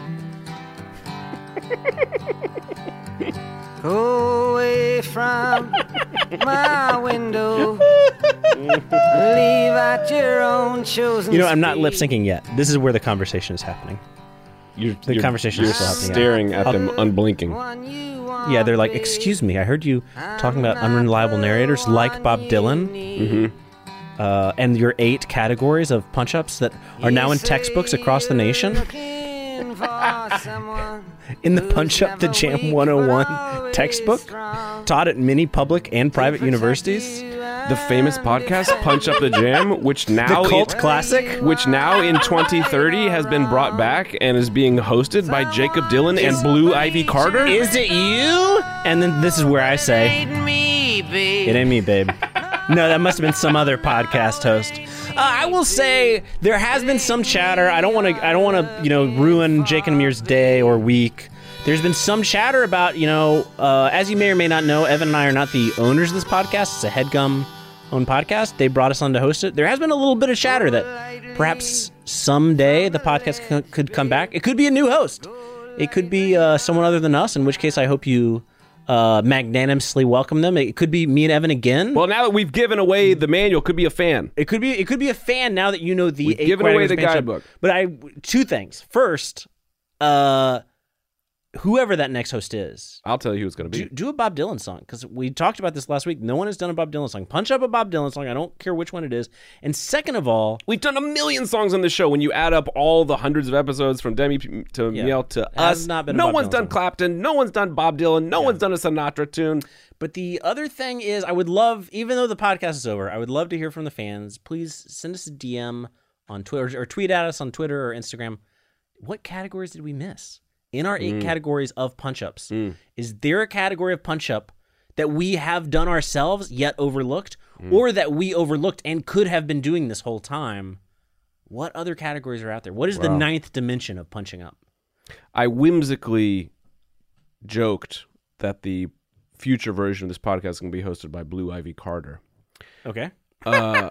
Go away from my window. Leave out your own chosen. You know, I'm not lip syncing yet. This is where the conversation is happening. You're, The you're- conversation you're is still happening. staring at I'll- them unblinking. Yeah, they're like, excuse me, I heard you talking about unreliable narrators like Bob Dylan. Mm-hmm. Uh, and your eight categories of punch-ups that are now in textbooks across the nation. In the Punch Up the Jam one oh one textbook, taught at many public and private universities. The famous podcast Punch Up the Jam, which now The cult in- classic. which now in twenty thirty has been brought back and is being hosted by Jacob Dylan and Blue Ivy Carter. Is it you? And then this is where I say, it ain't me, babe. No, that must have been some other podcast host. Uh, I will say there has been some chatter. I don't want to. I don't want to. You know, ruin Jake and Amir's day or week. There's been some chatter about. You know, uh, as you may or may not know, Evan and I are not the owners of this podcast. It's a HeadGum owned podcast. They brought us on to host it. There has been a little bit of chatter that perhaps someday the podcast c- could come back. It could be a new host. It could be uh, someone other than us. In which case, I hope you. Uh, magnanimously welcome them. It could be me and Evan again. Well, now that we've given away the manual, could be a fan. It could be. It could be a fan now that you know the. We've eight given away categories the of Punch Up. guidebook. But I two things. First, uh, whoever that next host is, I'll tell you who it's going to be. do, do a Bob Dylan song because we talked about this last week. No one has done a Bob Dylan song. Punch up a Bob Dylan song. I don't care which one it is. And second of all, We've done a million songs on this show. When you add up all the hundreds of episodes from Demi to Yeah. Miel to Has us, not been a no Bob one's Dylan done song. Clapton, no one's done Bob Dylan, no one's done a Sinatra tune. but the other thing is, I would love, even though the podcast is over, I would love to hear from the fans. Please send us a D M on Twitter or tweet at us on Twitter or Instagram. What categories did we miss in our eight Mm. categories of punch-ups? Mm. Is there a category of punch-up that we have done ourselves yet overlooked, Mm. or that we overlooked and could have been doing this whole time? What other categories are out there? What is the Wow. ninth dimension of punching up? I whimsically joked that the future version of this podcast is going to be hosted by Blue Ivy Carter. Okay. Uh,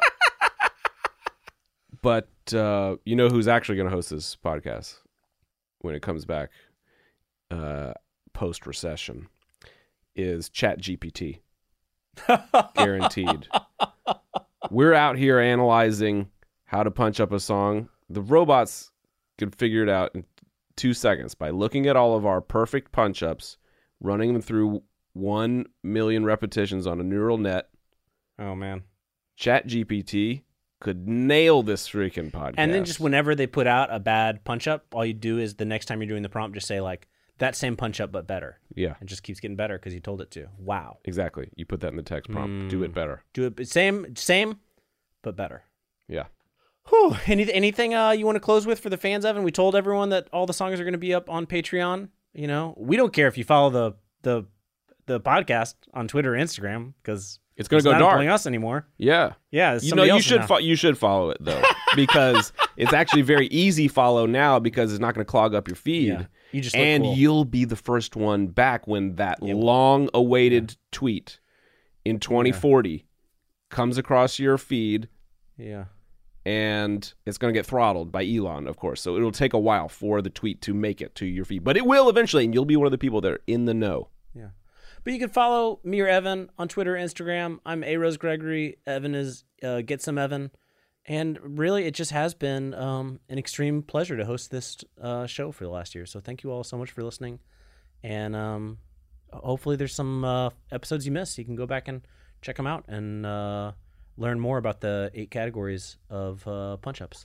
but uh, you know who's actually going to host this podcast when it comes back uh, post-recession is ChatGPT. Guaranteed. We're out here analyzing how to punch up a song. The robots can figure it out in two seconds by looking at all of our perfect punch-ups, running them through one million repetitions on a neural net. Oh, man. ChatGPT could nail this freaking podcast. And then just whenever they put out a bad punch-up, all you do is the next time you're doing the prompt, just say, like, that same punch-up, but better. Yeah. It just keeps getting better because you told it to. Wow. Exactly. You put that in the text prompt. Do it better. Do it same, same, but better. Yeah. Whew. Any, anything uh, you want to close with for the fans, Evan? We told everyone that all the songs are going to be up on Patreon. You know, we don't care if you follow the the the podcast on Twitter or Instagram because It's going to go not dark. employing us anymore. Yeah. Yeah. it's You know, somebody you else's should now. fo- you should follow it though because it's actually very easy follow now because it's not going to clog up your feed. Yeah. You just look and cool. you'll be the first one back when that long awaited tweet in twenty forty comes across your feed. Yeah. And it's going to get throttled by Elon, of course. So it'll take a while for the tweet to make it to your feed. But it will eventually, and you'll be one of the people that are in the know. Yeah. But you can follow me or Evan on Twitter, Instagram. I'm A Rose Gregory. Evan is uh, Get Some Evan. And really, it just has been um, an extreme pleasure to host this uh, show for the last year. So thank you all so much for listening. And um, hopefully there's some uh, episodes you missed. You can go back and check them out and uh, learn more about the eight categories of uh, punch-ups.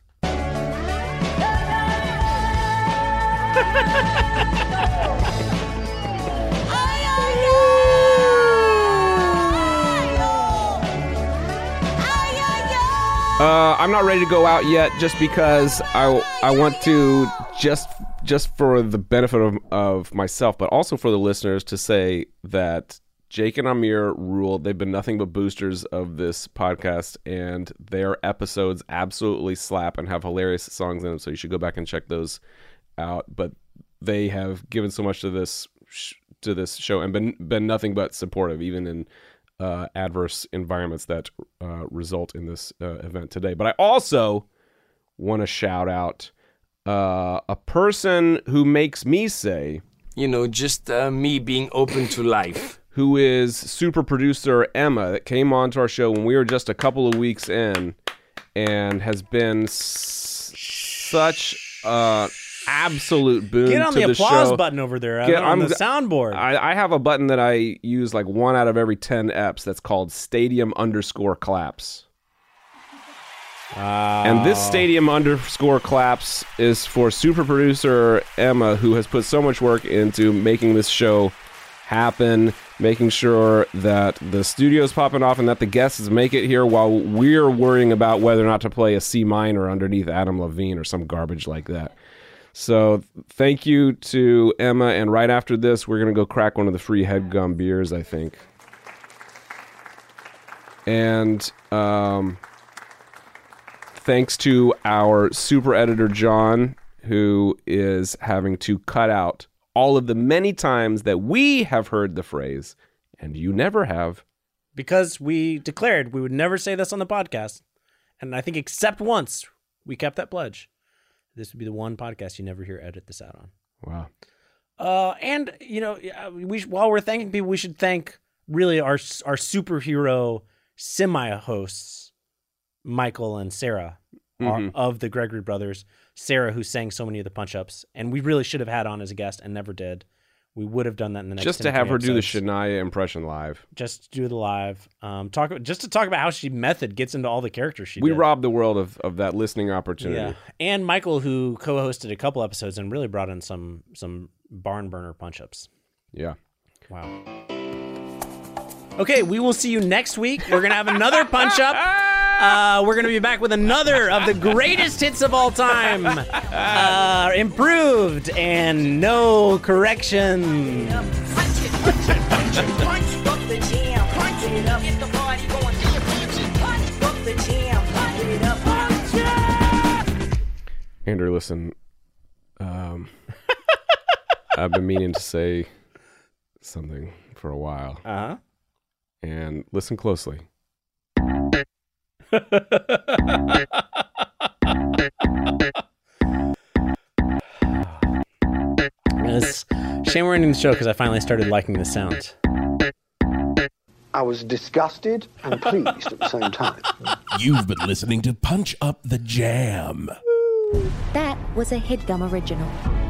Uh, I'm not ready to go out yet, just because I, I want to just just for the benefit of, of myself, but also for the listeners, to say that Jake and Amir rule. They've been nothing but boosters of this podcast, and their episodes absolutely slap and have hilarious songs in them. So you should go back and check those out. But they have given so much to this sh- to this show and been been nothing but supportive, even in Uh, adverse environments that uh, result in this uh, event today. But I also want to shout out uh, a person who makes me say, you know, just uh, me being open to life, who is super producer Emma, that came onto our show when we were just a couple of weeks in, and has been s- such a absolute boon Get on to the the applause show. button over there Get, on I'm, the soundboard. I, I have a button that I use like one out of every ten eps that's called Stadium underscore claps. Uh, And this Stadium underscore claps is for super producer Emma, who has put so much work into making this show happen, making sure that the studio's popping off and that the guests make it here while we're worrying about whether or not to play a C minor underneath Adam Levine or some garbage like that. So thank you to Emma, and right after this, we're going to go crack one of the free HeadGum beers, I think. And um, thanks to our super editor, John, who is having to cut out all of the many times that we have heard the phrase, and you never have. Because we declared we would never say this on the podcast. And I think except once, we kept that pledge. This would be the one podcast you never hear edit this out on. Wow. Uh, and, you know, we sh- while we're thanking people, we should thank really our our superhero semi-hosts, Michael and Sarah, Mm-hmm. are, of the Gregory Brothers. Sarah, who sang so many of the punch-ups, and we really should have had on as a guest and never did. We would have done that in the next Just to ten, have her twenty do the episodes. Shania impression live. Just to do the live. Um, talk about, just to talk about how she method gets into all the characters she We did. robbed the world of, of that listening opportunity. Yeah, and Michael, who co-hosted a couple episodes and really brought in some some barn burner punch-ups. Yeah. Wow. Okay, we will see you next week. We're gonna have another punch-up. Uh, we're gonna be back with another of the greatest hits of all time, uh, improved and no correction. Andrew, listen. Um, I've been meaning to say something for a while. Uh-huh. And listen closely. It's shame we're ending the show because I finally started liking the sound. I was disgusted and pleased at the same time. You've been listening to Punch Up the Jam. That was a HeadGum original.